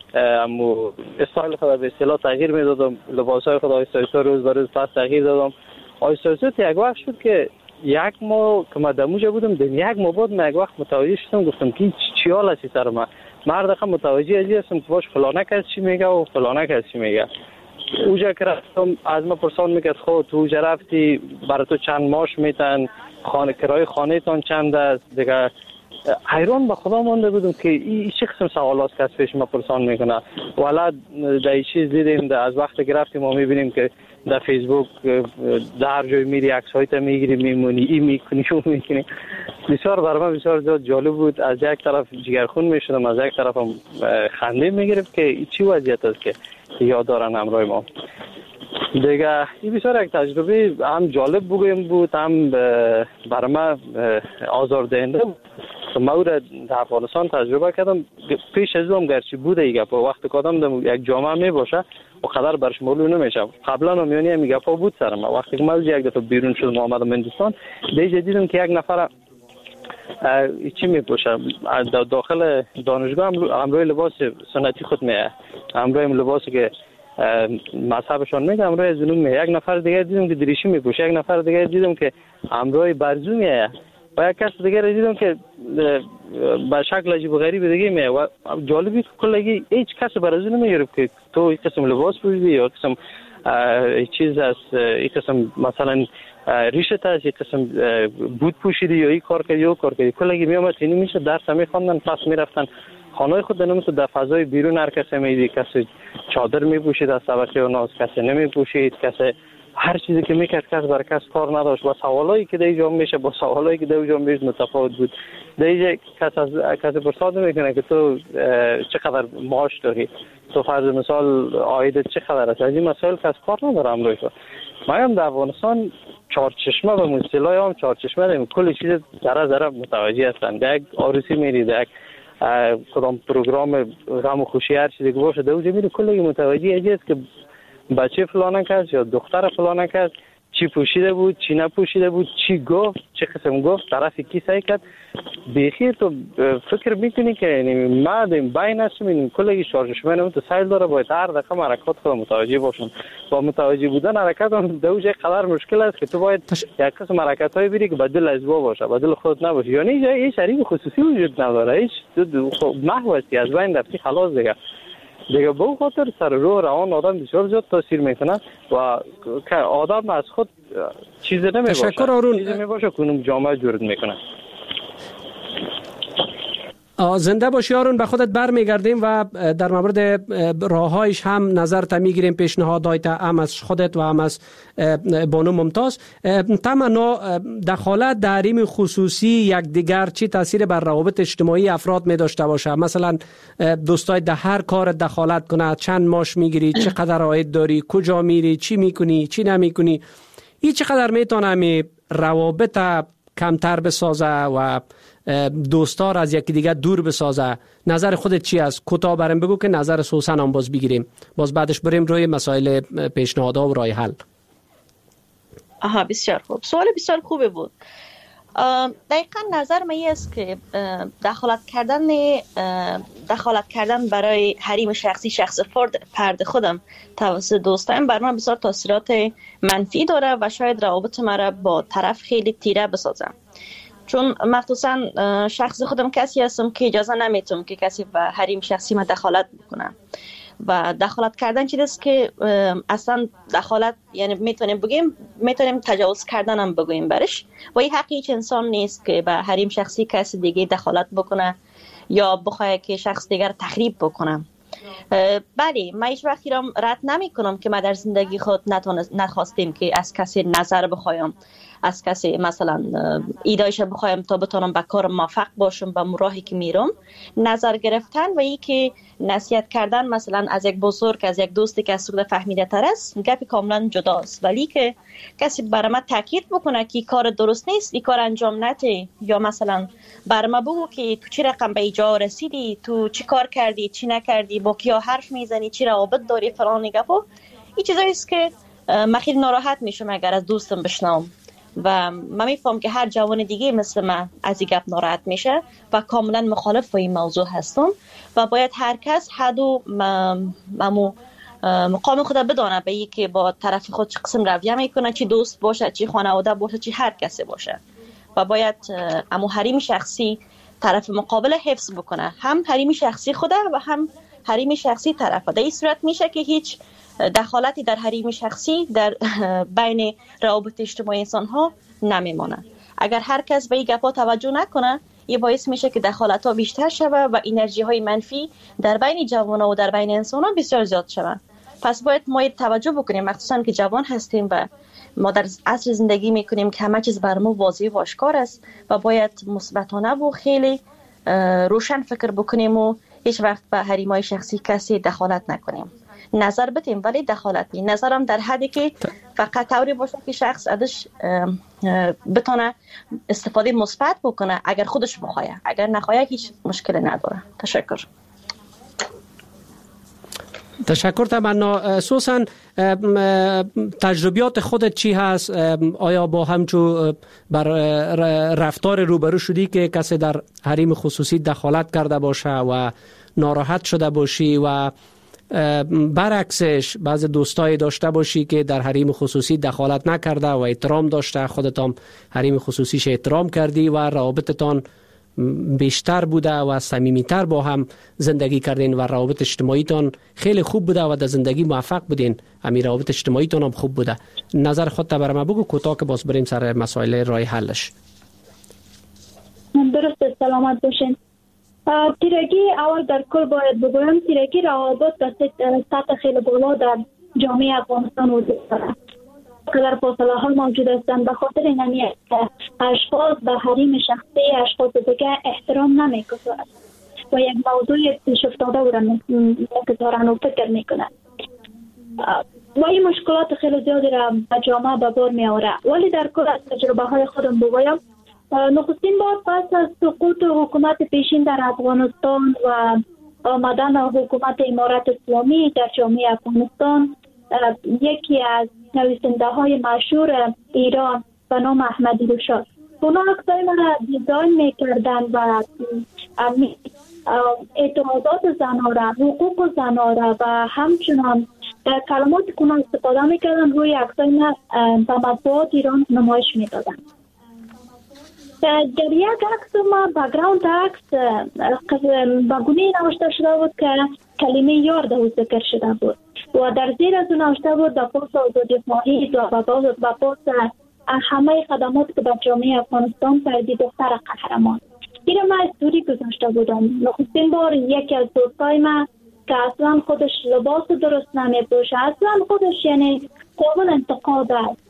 استایل خود به اصطلاح تغییر میدادم، لباسای خود آیسته روز به روز پس تغییر دادم. آیسته یک وقت شد که یک ماه که من در اوجا بودم، در یک ماه بعد من یک وقت متوجه شدم، گفتم که چی حال است سر من. مرد خود متوجه ازی هستم که باش فلانه کس چی میگه و فلانه کس چی میگه. اوجا که رفتم از من پرسان میکرد خود تو اوجا رفتی برای تو چند ماش میتن، کرای خانه تان چند است دیگه. حیران به خدا مانده بودم که این چه قسم سوالات کس پیش ما پرسان میکنه. والا در این چیز دیدیم از وقتی که رفتیم ما میبینیم که در فیسبوک در هر جای میری عکس هایت میگیری میمونی این میکنی اون میکنی. بسیار برای من بسیار جالب بود. از یک طرف جگرخون میشدم، از یک طرف هم خنده میگرفت که چی وضعیت است که یاد دارن همراه ما دیگه. این بسیار یک تجربه هم جالب بگویم بود، هم برای من آزاردهنده بود. ما در افغانستان تجربه کردم. پیش از اون گرچه بوده این گپا، وقتی کادم در یک جامعه می باشه و قدر برش معلوم نمیشه. قبلا هم میونی این گپا بود سر ما. وقتی که من یک دفعه بیرون شدم آمدم هندوستان دیگه دیدم که یک نفر چی میپوشه داخل دانشگاه همراه لباس سنتی خود میه، همراه لباسی که مذهبشان میگه، همراه از اونم میه. یک نفر دیگه دیدم که دریشی میپوشه، یک نفر دیگه دیدم که همراه برزو میه و یک کس دیگه دیدم که به شکل عجیب و غریب دیگه میه. و جالبی که کلگی هیچ کس برزو نمیگرفت که تو این قسم لباس پوشیدی یا قسم چیز است، این قسم مثلا ریشت است، این قسم بود پوشیدی یا این کار کردی یا کار کردی. کلگی میامد اینی میشه درس میخواندن پس میرفتن خانه خود. نمیتون در فضای بیرون هر کسی میدی، کسی چادر میپوشید از طبقه و ناز، کسی نمیپوشید، کسی هر چیزی که میکرد کس برای کس کار نداشت. و سوالایی که دیگه میشه با سوالایی که دیگه میشه متفاوت بود. دیگه کسی پرساد میکنه که تو چقدر معاش داری، تو فرض مثال عایدت چقدر است، از این مسائل کس کار نداره امروز. ما هم در افغانستان چهارچشمه به مصطلح هم چهارچشمه داریم، کل چیز ذره متوجه هستن. یک عروسی میرید، یک کدام پروگرام غم و خوشی هر چیزی که باشه در اونجا میری کلی متوجه است که بچه فلانه کس یا دختر فلانه کس چی پوشیده بود چی نپوشیده بود، چی گفت، چه قسم گفت، طرف کی سعی کرد. بیخی تو فکر میکنی که یعنی ما دیم بین هستیم، این کلگی شارژشمن تو سایل داره، باید هر دقیقه حرکات خود متوجه باشون. با متوجه بودن حرکات هم دوجه قدر مشکل است که تو باید یک قسم حرکت های بری که بدل از باشه، بدل خود نباشه. یعنی هیچ حریم خصوصی وجود نداره، هیچ محو هستی از بین رفتی خلاص دیگه به اون خاطر سر روح روان آدم بسیار زیاد تاثیر میکنه و که آدم از خود چیزی نمیباشه. تشکر آرون. چیزی میباشه کنم جامعه جورد میکنه. زنده باشی آرون، به خودت برمیگردیم و در مورد راههایش هم نظر میگیریم، پیشنهادات هم از خودت و هم از بانو ممتاز. تمنا دخالت در حریم خصوصی یکدیگر چی تاثیر بر روابط اجتماعی افراد می داشته باشه؟ مثلا دوستای در هر کار دخالت کنه، چند معاش میگیری، چقدر عاید داری، کجا میری، چی میکنی، چی نمیکنی، این چقدر میتونه می روابط کمتر بسازه و دوستار از یکی دیگه دور بسازه؟ نظر خودت چی است؟ کوتاه برام بگو که نظر سوسن هم باز بگیریم، باز بعدش بریم روی مسائل پیشنهادها و راه حل. بسیار خوب، سوال بسیار خوبه بود. دقیقا نظر من است که دخالت کردن برای حریم شخصی فرد خودم توسط دوستایم بر من بسیار تاثیرات منفی داره و شاید روابط مرا با طرف خیلی تیره بسازم. چون مخصوصا شخص خودم کسی هستم که اجازه نمیتونم که کسی به حریم شخصی ما دخالت بکنه. و دخالت کردن چیزی که اصلا دخالت یعنی میتونیم تجاوز کردن هم بگوییم برش، و این حق هیچ انسان نیست که به حریم شخصی کسی دیگه دخالت بکنه یا بخواه که شخص دیگر تخریب بکنه. بله، من هیچ وقتی را رد نمی کنم که ما در زندگی خود نخواستیم که از کسی نظر بخوایم، از کسی مثلا ایدایش بخوایم تا بتونم به کار موفق باشم، به راهی که میرم نظر گرفتن و ای که نصیحت کردن مثلا از یک بزرگ، از یک دوستی که از سود فهمیده تر است، گپی کاملا جداست. ولی که کسی برای من تاکید بکنه که کار درست نیست، این کار انجام نده، یا مثلا برای من بگو که تو چی رقم به ایجا رسیدی، تو چی کار کردی، چی نکردی، با کیا حرف میزنی، چی روابط داری، فلان گپا، این چیزایی است که من خیلی ناراحت میشم اگر از دوستم بشنوم. و من میفهم که هر جوان دیگه مثل من از این گپ ناراحت میشه و کاملا مخالف با این موضوع هستم و باید هر کس حد و مقام خود بدانه به این که با طرف خود چه قسم رویه میکنه، چی دوست باشه، چی خانواده باشه، چی هر کسی باشه، و باید حریم شخصی طرف مقابل حفظ بکنه، هم حریم شخصی خوده و هم حریم شخصی طرف. در این صورت میشه که هیچ دخالتی در حریم شخصی در بین روابط اجتماعی انسان ها نمیمونه. اگر هر کس به این گپا توجه نکنه، یه باعث میشه که دخالت ها بیشتر شوه و انرژی های منفی در بین جوان ها و در بین انسان ها بسیار زیاد شوه. پس باید ما توجه بکنیم، مخصوصا که جوان هستیم و ما در عصر زندگی میکنیم که همه چیز بر ما واضح و آشکار است و باید مثبتانه و خیلی روشن فکر بکنیم و هیچ وقت به حریم های شخصی کسی دخالت نکنیم. نظر بدیم ولی دخالت نیم. نظرم در حدی که فقط طوری باشه که شخص ازش بتونه استفاده مثبت بکنه اگر خودش بخواه، اگر نخواه هیچ مشکل نداره. تشکر تمنا. سوسن، تجربیات خودت چی هست؟ آیا با همچو بر رفتار روبرو شدی که کسی در حریم خصوصی دخالت کرده باشه و ناراحت شده باشی و برعکسش بعض دوستای داشته باشی که در حریم خصوصی دخالت نکرده و احترام داشته، خودت هم حریم خصوصیش احترام کردی و روابطتان بیشتر بوده و صمیمیتر با هم زندگی کردین و روابط اجتماعیتان خیلی خوب بوده و در زندگی موفق بودین، همین روابط اجتماعیتان هم خوب بوده؟ نظر خودت برام بگو کوتاه که باز بریم سر مسائل راه حلش. درست، سلامت باشین. تیرگی اول در کل باید بگویم تیرگی روابط در سطح خیلی بالا در جامعه افغانستان وجود دارد. قدر فاصله ها موجود هستند به خاطر اینمی است که اشخاص به حریم شخصی اشخاص دیگه احترام نمی‌گذارند و یک موضوع پیش افتاده و نمی‌گذارند و فکر میکنند و این مشکلات خیلی زیادی را به جامعه به بار می‌آورد. ولی در کل از تجربه های خودم بگویم، نخستین بار پس از سقوط حکومت پیشین در افغانستان و آمدن حکومت امارت اسلامی در جامعه افغانستان، یکی از نویسنده های مشهور ایران به نام احمدی رشاد. اونا عکسای من را دیزاین میکردن و اعتراضات زنها را، حقوق زنها را و همچنان کلمات که استفاده میکردن روی عکسای من به مطبوعات ایران نمایش میدادن. در یک عکس ما بگراوند عکس با گونه نوشته شده بود که کلمه یار در ذکر شده بود و در زیر از اون نوشته بود به پاس آزادی خواهی و به پاس همه خدمات که به جامعه افغانستان کردی دختر قهرمان. این ما استوری گذاشته بودم. نخستین بار یکی از دوستای من که اصلا خودش لباس درست نمیپوشه، اصلا خودش یعنی قابل انتقاد است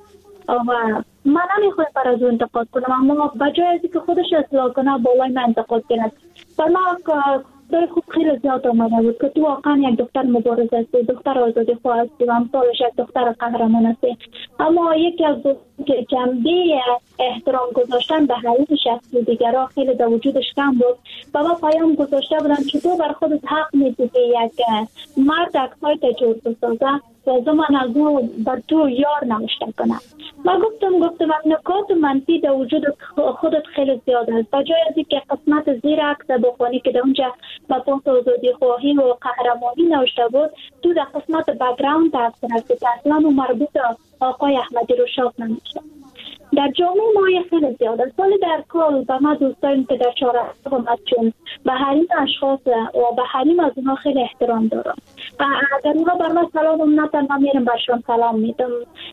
و من نمیخوام پر از اون انتقاد کنم، اما بجای از که خودش اصلاح کنه بالای من انتقاد کنه. بر ما داره خوب خیلی زیاد آمده بود که تو واقعا یک دختر مبارز هستی، دختر آزادی خواه هستی و امثالش یک دختر قهرمان هستی. اما یکی از که جنبه احترام گذاشتن به حریم شخصی دیگرها خیلی در وجودش کم بود و ما پیام گذاشته بودن که تو بر خودت حق میدی یک مرد عکسای تجور بسازه و زمان از او بر تو یار نوشته کنه. ما گفتم نکات منفی در وجود خودت خیلی زیاد است. بجای از اینکه قسمت زیر عکس بخونی که در اونجا با پاس آزادی خواهی و قهرمانی نوشته بود، تو در قسمت بک‌گراند عکس هست که اصلا مربوط آقای احمدی رشاد نمیشه. در جامعه ما خیلی زیاد است. ولی در کل به ما دوستان که در چهارراه و چون به حریم اشخاص و به حریم از اونها خیلی احترام دارم و اگر اونها بر من سلام نتن من میرم برشان سلام میدم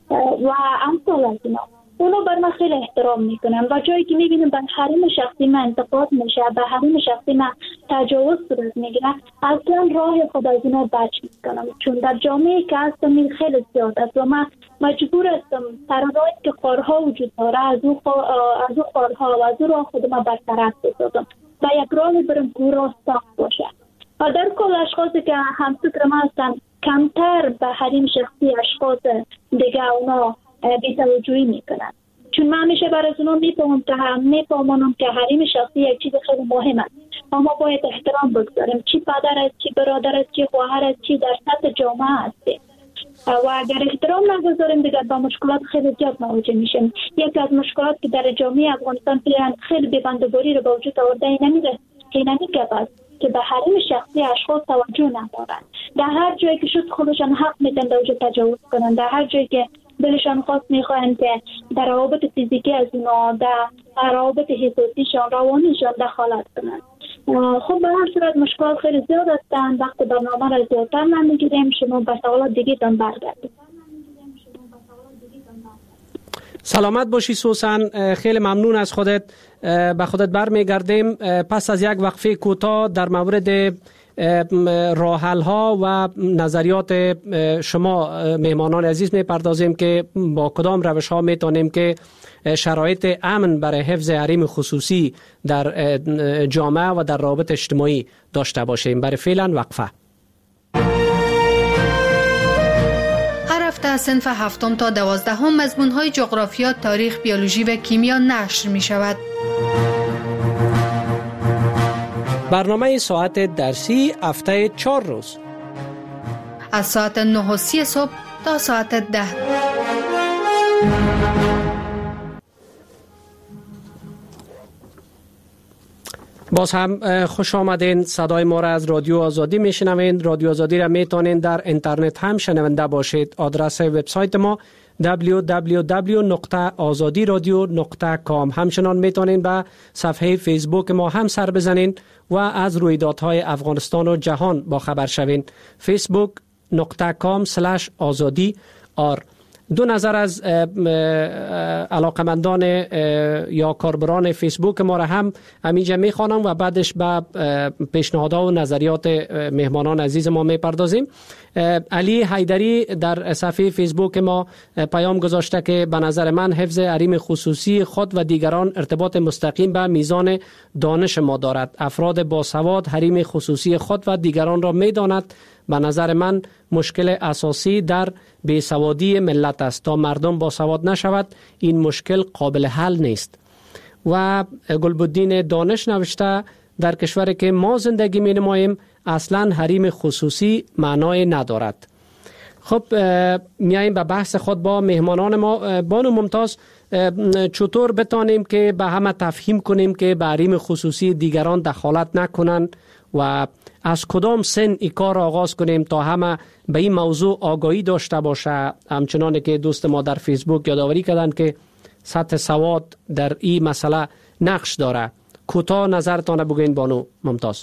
و امثال از اونا بر من خیلی احترام میکنن و جایی که میبینم به حریم شخصی من انتقاد میشه، به حریم شخصی من تجاوز صورت میگیره، اصلا راه خود از اونا بچ میکنم، چون در جامعه که هستم خیلی زیاد است و من مجبور هستم سرانوایی که خارها وجود داره از او خارها و از او راه خود من برطرف بسازم و یک راه برم که راه ساخت باشه. و در کل اشخاصی که همفکر من هستن کمتر به حریم شخصی اشخاص دیگه اونا بی‌توجهی میکنن، چون من همیشه برای اونا میفهمونم که حریم شخصی یک چیز خیلی مهم است. اما باید احترام بگذاریم، چی پدر است، چی برادر است، چی خواهر است، چی در سطح جامعه است و اگر احترام نگذاریم دیگر با مشکلات خیلی زیاد مواجه میشیم. یکی از مشکلات که در جامعه افغانستان خیلی بی‌بندوباری رو به وجود آورده اینمی که به حریم شخصی اشخاص توجه ندارن. در هر جایی که شد خودشان حق میدن در وجود تجاوز کنن، در هر جایی که دلشان خواست میخواهند که در روابط فیزیکی از اونا، در روابط حساسیشان، روانیشان دخالت کنند. خب به هر صورت مشکلات خیلی زیاد هستن. وقت برنامه را زیادتر نمیگیریم، شما به سوالات دیگه تان برگردید. سلامت باشی سوسن، خیلی ممنون از خودت. به خودت برمیگردیم پس از یک وقفه کوتاه در مورد راه‌حل ها و نظریات شما مهمانان عزیز میپردازیم که با کدام روش ها میتونیم که شرایط امن برای حفظ حریم خصوصی در جامعه و در روابط اجتماعی داشته باشیم. برای فعلا وقفه. هر هفته از صنف 7 تا 12 مضمون‌های جغرافیا، تاریخ، بیولوژی و کیمیا نشر می شود. برنامه ساعت درسی هفته 4 روز از ساعت 9:30 صبح تا ساعت 10. باز هم خوش آمدین. صدای ما را از رادیو آزادی میشنوید. رادیو آزادی را میتونید در اینترنت هم شنونده باشید. آدرس وبسایت ما www.azadiradio.com. همچنان میتونید به صفحه فیسبوک ما هم سر بزنین و از رویدادهای افغانستان و جهان با خبر شوین. facebook.com/azadi. دو نظر از علاقمندان یا کاربران فیسبوک ما را هم همینجا میخوانم و بعدش به پیشنهادها و نظریات مهمانان عزیز ما میپردازیم. علی حیدری در صفحه فیسبوک ما پیام گذاشته که به نظر من حفظ حریم خصوصی خود و دیگران ارتباط مستقیم به میزان دانش ما دارد. افراد باسواد حریم خصوصی خود و دیگران را میداند. به نظر من مشکل اساسی در بیسوادی ملت است. تا مردم باسواد نشود این مشکل قابل حل نیست. و گلبدین دانش نوشته در کشوری که ما زندگی می نماییم اصلا حریم خصوصی معنای ندارد. خب میایم به بحث خود با مهمانان ما. بانو ممتاز، چطور بتانیم که به همه تفهیم کنیم که به حریم خصوصی دیگران دخالت نکنند و از کدام سن این کار آغاز کنیم تا همه به این موضوع آگاهی داشته باشه؟ همچنان که دوست ما در فیسبوک یادآوری کردن که سطح سواد در این مسئله نقش داره. کوتاه نظرتان بگوین بانو ممتاز.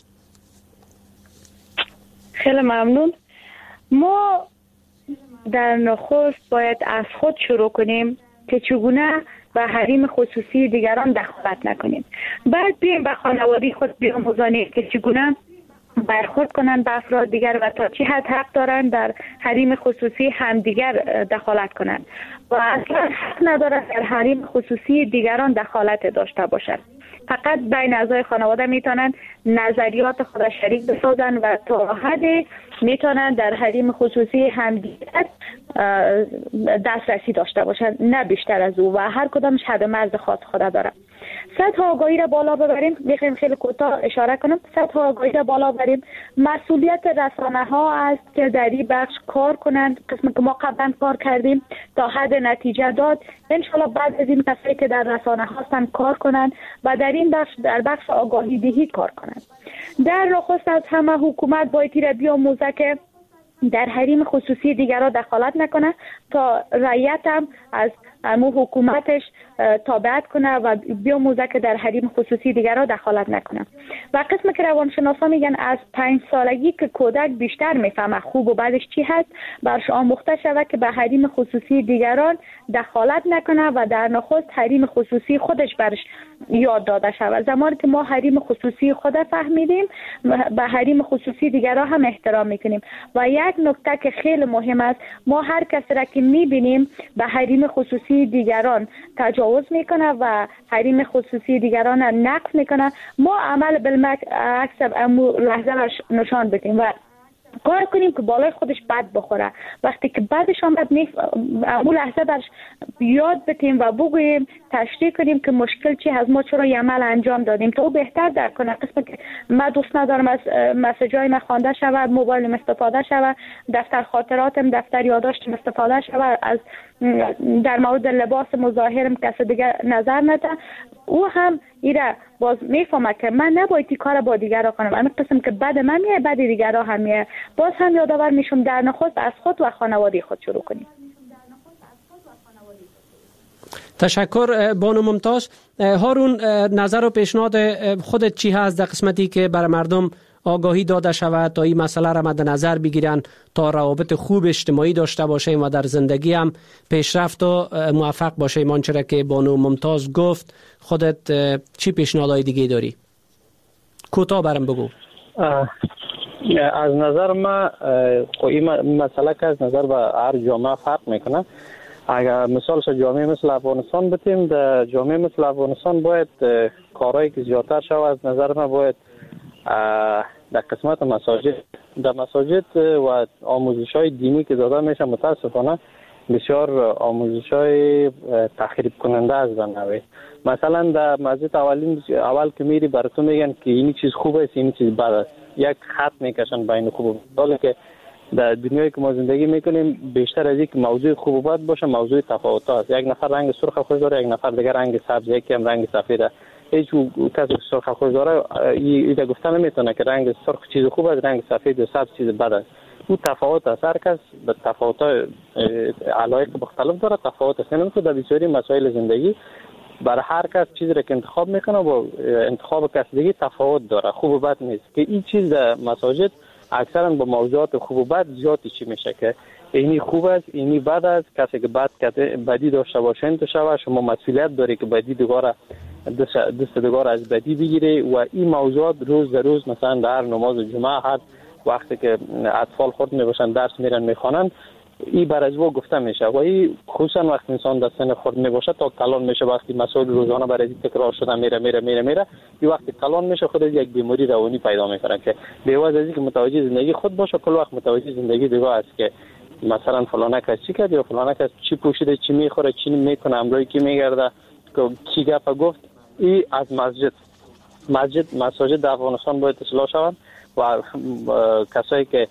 خیلی ممنون. ما در نخست باید از خود شروع کنیم که چگونه به حریم خصوصی دیگران دخالت نکنیم. بعد بیایم به خانواده خود بیاموزانیم که چگونه برخورد کنند به افراد دیگر و تا چه حد حق دارند در حریم خصوصی همدیگر دخالت کنند و اصلا حق ندارند در حریم خصوصی دیگران دخالت داشته باشند. فقط بین اعضای خانواده میتونن نظریات خود شریک بسازن و تا حدی میتونن در حریم خصوصی همدیگر دسترسی داشته باشن، نه بیشتر از او، و هر کدامش حد و مرز خاص خود داره. سطح آگاهی را بالا ببریم. میخوایم خیلی کوتاه اشاره کنم. سطح آگاهی را بالا ببریم. مسئولیت رسانه ها است که در این بخش کار کنند. قسمی که ما قبلا کار کردیم تا حد نتیجه داد. انشالله بعد از این کسایی که در رسانه هستند کار کنند و در این بخش، در بخش آگاهی دهی کار کنند. در نخست از همه حکومت باید را بیاموزه که در حریم خصوصی دیگران دخالت نکنه تا رعیت هم از حکومتش تابعیت کنه و بیاموزه که در حریم خصوصی دیگران دخالت نکنه. و قسم که روانشناسا میگن از 5 سالگی که کودک بیشتر میفهمه خوب و بدش چی هست، برش آموخته شود که به حریم خصوصی دیگران دخالت نکنه و در نخست حریم خصوصی خودش برش یاد داده شود. زمانی که ما حریم خصوصی خود فهمیدیم، به حریم خصوصی دیگران هم احترام میکنیم. و یک نکته که خیلی مهم است، ما هر کسی را که میبینیم به حریم خصوصی دیگران تجاوز میکنه و حریم خصوصی دیگران نقض میکنه، ما عمل بالعکس امو لحظه نشان بدیم و کار کنیم که بالای خودش بد بخوره. وقتی که بدش آمد امو لحظه برش یاد بتیم و بگوییم، تشریح کنیم که مشکل چی از ما، چرا یه عمل انجام دادیم تا او بهتر درک کنه. قسمه که من دوست ندارم از مسیجای من خوانده شود، موبایلم استفاده شود، دفتر خاطراتم، دفتر یادداشتم استفاده شود، از در مورد لباس مظاهرم کس دیگه نظر نده، او هم ایره باز میفهمه که من نباید این کار با دیگر را کنم. اما قسم که بد من میه بد دیگر را هم میه. باز هم یادآور میشم در نخست از خود و خانواده خود شروع کنیم. تشکر بانو ممتاز. هارون، نظر و پیشنهاد خودت چی هست در قسمتی که برای مردم آگاهی داده شود تا این مسئله را مد نظر بگیرن تا روابط خوب اجتماعی داشته باشیم و در زندگی هم پیشرفت و موفق باشیم؟ آنچه که بانو ممتاز گفت، خودت چی پیشنهادهای دیگه داری؟ کوتاه برام بگو. از نظر ما این مسئله که از نظر به هر جامعه فرق میکنه. اگر مثال جامعه مثل افغانستان بتیم، در جامعه مثل افغانستان باید کارهایی که زیادتر شود. از نظر ما باید در قسمت مساجد، در مساجد و آموزش های دینی که داده میشه متاسفانه بسیار آموزش های تخریب کننده است. بنابراین مثلا در مسجد اول که میری براتون میگن که این چیز خوبه است، این چیز بد است، یک خط میکشن بین خوب و بد. حالا که در دنیایی که ما زندگی میکنیم بیشتر از اینکه موضوع خوب و بد باشه، موضوع تفاوت است. یک نفر رنگ سرخ خوش داره، یک نفر دیگر رنگ سبز، یکی هم رنگ سفید. هیچ کسی سرخ خوش داره ایده گفتن نمیتونه که رنگ سرخ چیز خوب است، رنگ سفید و سبز چیز بد است. او تفاوت است. هر کس به تفاوت‌های علایق مختلف داره، تفاوت است. یعنی در بسیاری مسائل زندگی برای هر کس چیزی را که انتخاب میکنه با انتخاب کس دیگه تفاوت داره، خوب و بد نیست. که این چیز در مساجد اکثرا با موضوعات خوب و بد زیادی چی میشه که اینی خوب است، اینی بد است. کسی که بدی داشته باشه انتشار، شما مسئولیت داری که بدی دیگاره دست دیگار از بدی بگیره. و این موضوعات روز در روز مثلا در نماز جمعه هر وقتی که اطفال خود میباشن درس میرن میخوانن، این بر از او گفته میشه. و این خصوصا وقتی انسان در سن خود میباشه تا کلان میشه، وقتی مسائل روزانه برای تکرار شده میره این وقتی کلان میشه خودش یک بیماری روانی پیدا میکنه که بیواز از اینکه متوجه زندگی خود باشه، کل وقت متوجه زندگی دیگه است که مثلا فلان کس چی کرد یا فلان کس چی پوشیده، چی میخوره، چی میکنه، امروز کی میگرده، کی گپ گفت. این از مساجد در افغانستان باید اصلاح شوند و کسایی که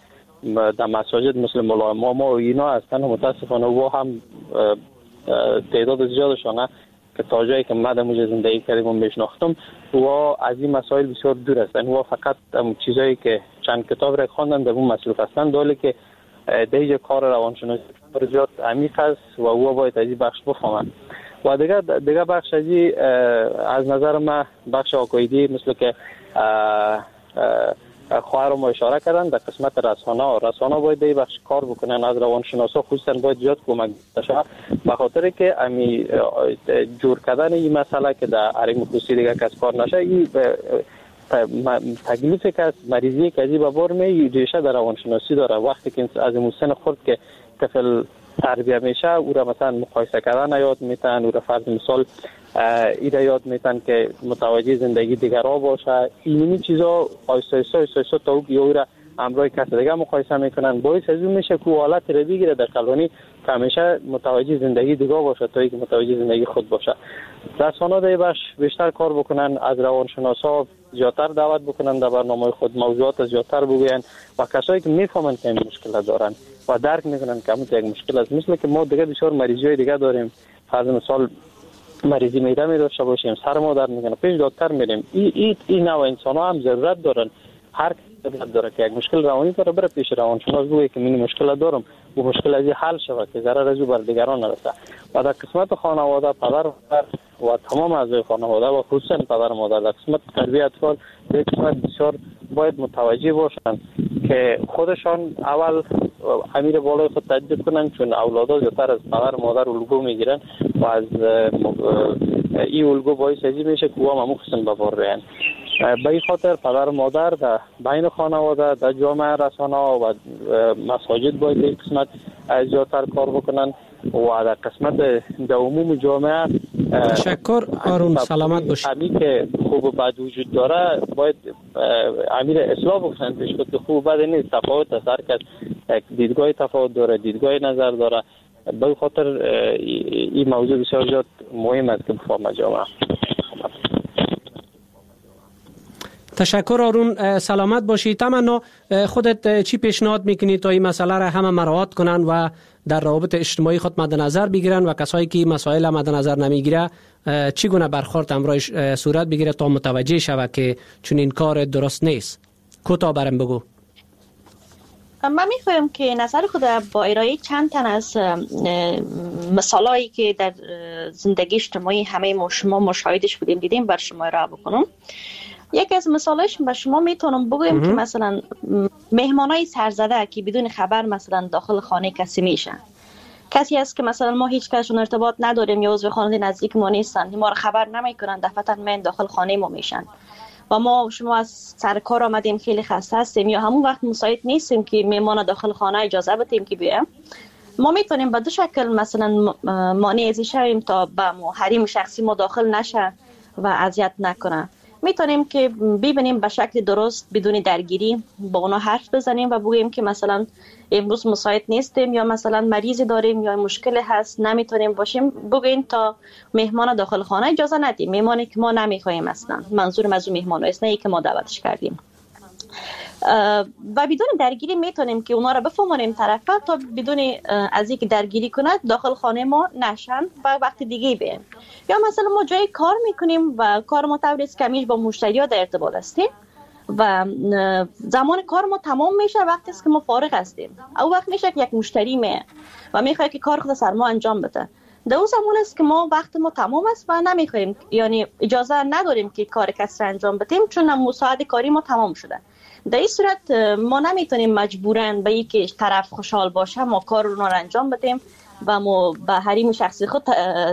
در مساجد مثل مولای ماما و اینا هستن، متاسفانه و هم تعداد زیادشانه که تا جایی که من در زندگی کردم و میشناختم و از این مسائل بسیار دور هستن و فقط چیزایی که چند کتاب را خواندن در اون مصروف هستن، دالی که دیگه کار روانشناسی زیاد عمیق است و او باید از این بخش بفهمن. و دیگه بخش از نظر من بخش عقایدی مثل که خواهر ما اشاره کردن در قسمت رسانه باید در بخش کار بکنن، از روانشناسا خصوصا باید زیاد کمک بشه، به خاطر که امی جور کردن این مسئله که در حریم خصوصی دیگه کس کار نشه، این تکلیفی که مریضی که از این بار می ریشه در روانشناسی داره. وقتی که از سن خورد که طفل تربیه میشه او را مثلا مقایسه کردن یاد میتن، او را فرض مثال ایده یاد میتن که متوجه زندگی دیگرها باشه، اینمی چیزا آیسته تا او را همراه کس دیگه مقایسه میکنن، باعث از اون میشه که حالت رو بگیره در قلبانی که همیشه متوجه زندگی دیگه باشه تا اینکه متوجه زندگی خود باشه. رسانه‌ها در باش بیشتر کار بکنن، از روانشناسا زیادتر دعوت بکنن در برنامه خود، موضوعات زیادتر بگوین و کسایی که میفهمن که این مشکل دارن و درک میکنن که همون یک مشکل است. مثل که ما دیگه بسیار مریضی دیگه داریم، فرض مثال مریضی معده می داشته باشیم، سر ما درد میکنه، پیش دکتر میریم. این نوع انسان‌ها هم ضرورت دارن، هر کی ضرورت داره که یک مشکل روانی داره بره پیش روانشناس بگه که من مشکل دارم و مشکل از حل شود که ضرر از او بر دیگران نرسه. و در قسمت خانواده، پدر و تمام اعضای خانواده و خصوصا پدر و مادر در قسمت تربیت اطفال در قسمت بسیار باید متوجه باشن که خودشان اول امیر بالای خود تجدید کنن، چون اولادها زیادتر از پدر و مادر الگو میگیرن و از این الگو باعث ازی میشه که هم مخصوصا ببار رهن. به این خاطر پدر و مادر در بین خانواده، در جامعه، رسانه و مساجد باید این قسمت زیادتر کار بکنن و در قسمت در عموم جامعه. تشکر آرون، سلامت باشید. همین که خوب و بد وجود داره باید امیر اصلاح بکنن، پیش خود که خوب و بد نیست، تفاوت است، هر کس دیدگاه تفاوت داره، دیدگاه نظر داره. به خاطر این موضوع بسیار زیاد مهم است که بفهمه جامعه. تشکر آرون، سلامت باشی. تمنا خودت چی پیشنهاد میکنی تا این مسئله را همه مراعات کنن و در روابط اجتماعی خود مد نظر بگیرن و کسایی که مسائل مد نظر نمیگیره چگونه برخورد همراهش صورت بگیره تا متوجه شود که چون این کار درست نیست؟ کوتاه برام بگو. من میخوایم که نظر خود با ارائه چند تن از مثالایی که در زندگی اجتماعی همه شما مشاهدش بودیم دیدیم بر شما ارائه بکنم. یکی از مثالش به شما میتونم بگویم که مثلا مهمانای سرزده که بدون خبر مثلا داخل خانه کسی میشن، کسی هست که مثلا ما هیچ کسشون ارتباط نداریم یا عضو خانواده نزدیک ما نیستن، ما رو خبر نمیکنن، دفعتا من داخل خانه ما میشن و ما شما از سر کار آمدیم خیلی خسته هستیم یا همون وقت مساعد نیستیم که مهمان داخل خانه اجازه بدیم که بیایم. ما میتونیم به دو شکل مثلا مانع ازی شویم تا به حریم شخصی ما داخل نشه و اذیت نکنه. میتونیم که ببینیم به شکل درست بدون درگیری با اونا حرف بزنیم و بگیم که مثلا امروز مساعد نیستیم یا مثلا مریضی داریم یا مشکل هست نمیتونیم باشیم، بگیم تا مهمان داخل خانه اجازه ندیم، مهمانی که ما نمیخوایم اصلا، منظورم از اون مهمان است، نه ای که ما دعوتش کردیم. و بدون درگیری میتونیم که اونا را بفهمونیم طرفا تا بدون از اینکه درگیری کند داخل خانه ما نشن و وقت دیگه بیایم. یا مثلا ما جای کار میکنیم و کار ما تبریز کمیش با مشتری‌ها در ارتباط هستیم و زمان کار ما تمام میشه وقتی است که ما فارغ هستیم. او وقت میشه که یک مشتری میه و میخواد که کار خود سر ما انجام بده. در اون زمان است که ما وقت ما تمام است و نمیخوایم، یعنی اجازه نداریم که کار کسی انجام بدیم چون مساعد کاری ما تمام شده. در این صورت ما نمیتونیم مجبوراً به اینکه طرف خوشحال باشه ما کار رو انجام بدیم و ما به حریم شخصی خود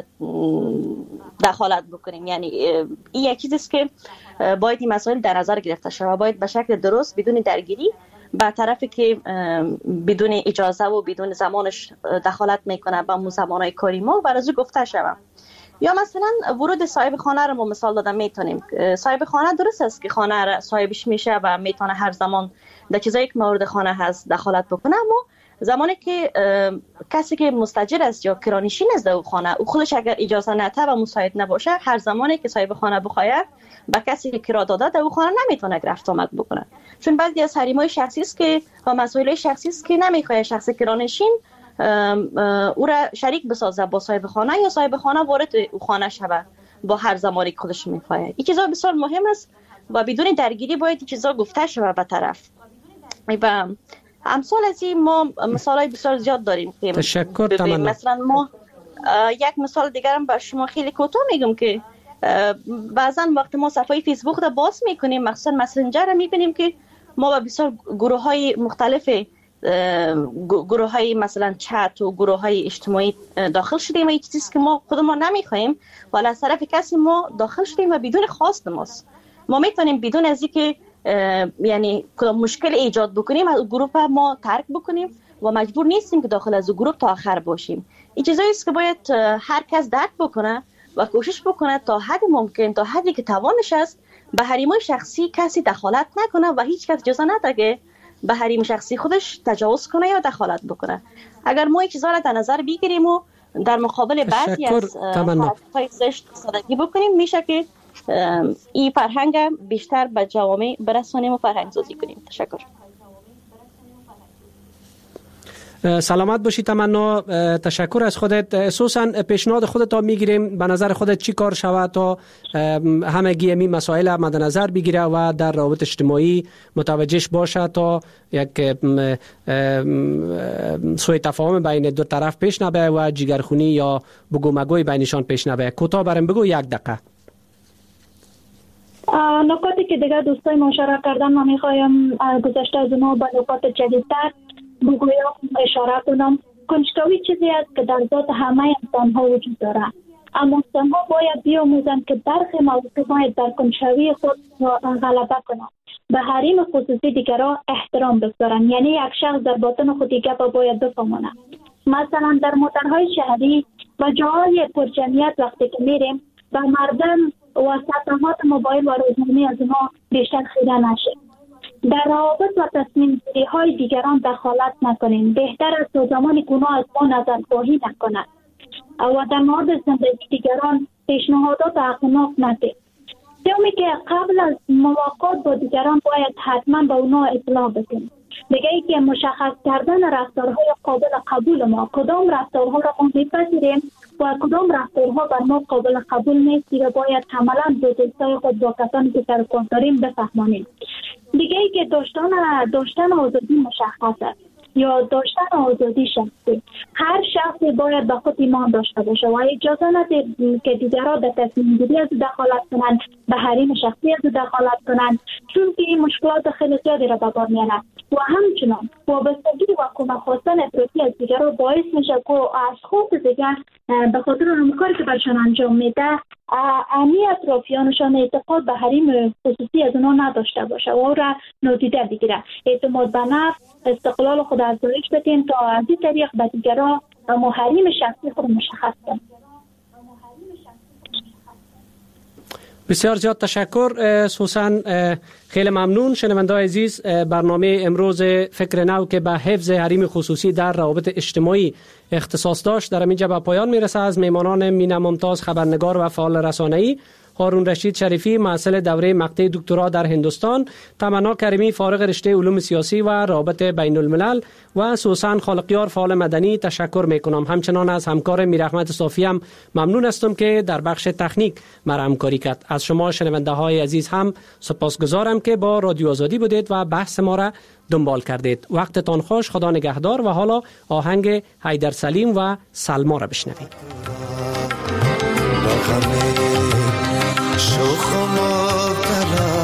دخالت بکنیم. یعنی این یک چیزی است که باید این مسائل در نظر گرفته شود، باید به شکل درست بدون درگیری به طرفی که بدون اجازه و بدون زمانش دخالت میکنه به زمانهای کاری ما برای گفته شود. یا مثلا ورود صاحب خانه رو ما مثال دادم، میتونیم صاحب خانه درست است که خانه صاحبش میشه و میتونه هر زمان در چیزایی که مورد خانه هست دخالت بکنه، اما زمانی که کسی که مستاجر است یا کرانشین است در خانه، او خودش اگر اجازه نده و مساعد نباشه، هر زمانی که صاحب خانه بخواد با کسی که کرا داده در خانه نمیتونه رفت آمد بکنه، چون بعضی از حریمای شخصی است که و مسائل شخصی است که نمیخواد شخص کرانشین او را شریک بسازه با صاحب خانه یا صاحب خانه وارد او خانه شود با هر زمانی که خودش میخواد. این چیزا بسیار مهم است و بدون درگیری باید این چیزا گفته شود به طرف. و امثال از این ما مثالای بسیار زیاد داریم. تشکر تمنا. مثلا ما یک مثال دیگر هم به شما خیلی کوتاه میگم که بعضا وقت ما صفحه فیسبوک را باز میکنیم، مخصوصا مسنجر را میبینیم که ما به بسیار گروه های مختلف، گروه های مثلا چت و گروه های اجتماعی داخل شدیم و این چیزی که ما خودمون نمیخوایم ولی از طرف کسی ما داخل شدیم و بدون خواست ماست. ما میتونیم بدون از اینکه یعنی مشکل ایجاد بکنیم از گروه ما ترک بکنیم و مجبور نیستیم که داخل از گروه تا آخر باشیم. این چیزایی است که باید هر کس درک بکنه و کوشش بکنه تا حد ممکن، تا حدی که توانش است به حریمای شخصی کسی دخالت نکنه و هیچ کس اجازه نده که به حریم شخصی خودش تجاوز کنه یا دخالت بکنه. اگر ما این چیزا را در نظر بگیریم و در مقابل بعضی از حرکت‌های زشت سادگی بکنیم، میشه که این فرهنگ بیشتر به جوامع برسونیم و فرهنگ سازی کنیم. تشکر. سلامت باشی تمنا. تشکر از خودت. سوسن پیشنهاد خودت را میگیریم، به نظر خودت چی کار شود تا همگی این مسائل مد نظر بگیره و در روابط اجتماعی متوجهش باشه تا یک سوء تفاهم بین دو طرف پیش نبه و جگرخونی یا بگو مگوی بینشان پیش نبه. کوتاه برام بگو، 1 دقیقه. نکاتی که دیگه دوستای مشارکت کردن من میخوایم گذشته از اونها به نکات جدیدتر بگویم، اشاره کنم. کنجکاوی چیزی است که در ذات همه انسان ها وجود داره، اما انسان ها باید بیاموزند که برخی موضوع باید در کنجکاوی خود غلبه کنند، به حریم خصوصی دیگران احترام بگذارند. یعنی یک شخص در باطن خود دیگر باید بفهماند. مثلا در موترهای شهری و جاهای پرجمعیت وقتی که میریم و مردم و صفحات موبایل و روزنامه از اونها بیشتر خیره نشه. در روابط و تصمیم گیری های دیگران دخالت نکنیم. بهتر است تا زمانی که اونها از ما نظرخواهی نکنند و در مورد زندگی دیگران پیشنهادات احقناق ندهیم. دومی که قبل از مواقعات با دیگران باید حتما به اونها اطلاع بدیم. دیگه ای که مشخص کردن رفتارهای قابل قبول ما، کدام رفتارها را ما میپذیریم و کدام رفتارها بر ما قابل قبول نیست، و باید عملا به دوستای خود با کسانی که سر کار داریم بفهمانیم. دیگه ای که داشتن آزادی مشخص است یا داشتن آزادی شخصی. هر شخصی باید به خود ایمان داشته باشه و اجازه نده که دیگران در تصمیم گیری از دخالت کنند، به حریم شخصی از دخالت کنند، چون که این مشکلات خیلی زیادی را به بار میارد و همچنان وابستگی و کمک خواستن افراطی از دیگران باعث میشه که از خود دیگر به خاطر اون کاری که برشان انجام میده امی اطرافیانشان اعتقاد به حریم خصوصی از اونها نداشته باشه و او را نادیده بگیره. اعتماد به نفس، استقلال خود افزایش بدیم تا از این طریق به دیگران حریم شخصی خود مشخص کنیم. بسیار زیاد تشکر سوسن، خیلی ممنون. شنونده‌های عزیز، برنامه امروز فکر نو که به حفظ حریم خصوصی در روابط اجتماعی اختصاص داشت در اینجا به پایان میرسه. از میمانان مینا ممتاز، خبرنگار و فعال رسانه‌ای، هارون رشید شریفی، محصل دوره مقطع دکترا در هندوستان، تمنا کریمی فارغ رشته علوم سیاسی و روابط بین الملل و سوسن خالقیار فعال مدنی تشکر میکنم. همچنان از همکار میرحمت صافی هم ممنون هستم که در بخش تکنیک مرا همکاری کرد. از شما شنونده های عزیز هم سپاسگزارم که با رادیو آزادی بودید و بحث ما را دنبال کردید. وقتتان خوش، خدا نگهدار. و حالا آهنگ حیدر سلیم و سلما را بشنوید. شوخ و مبتلا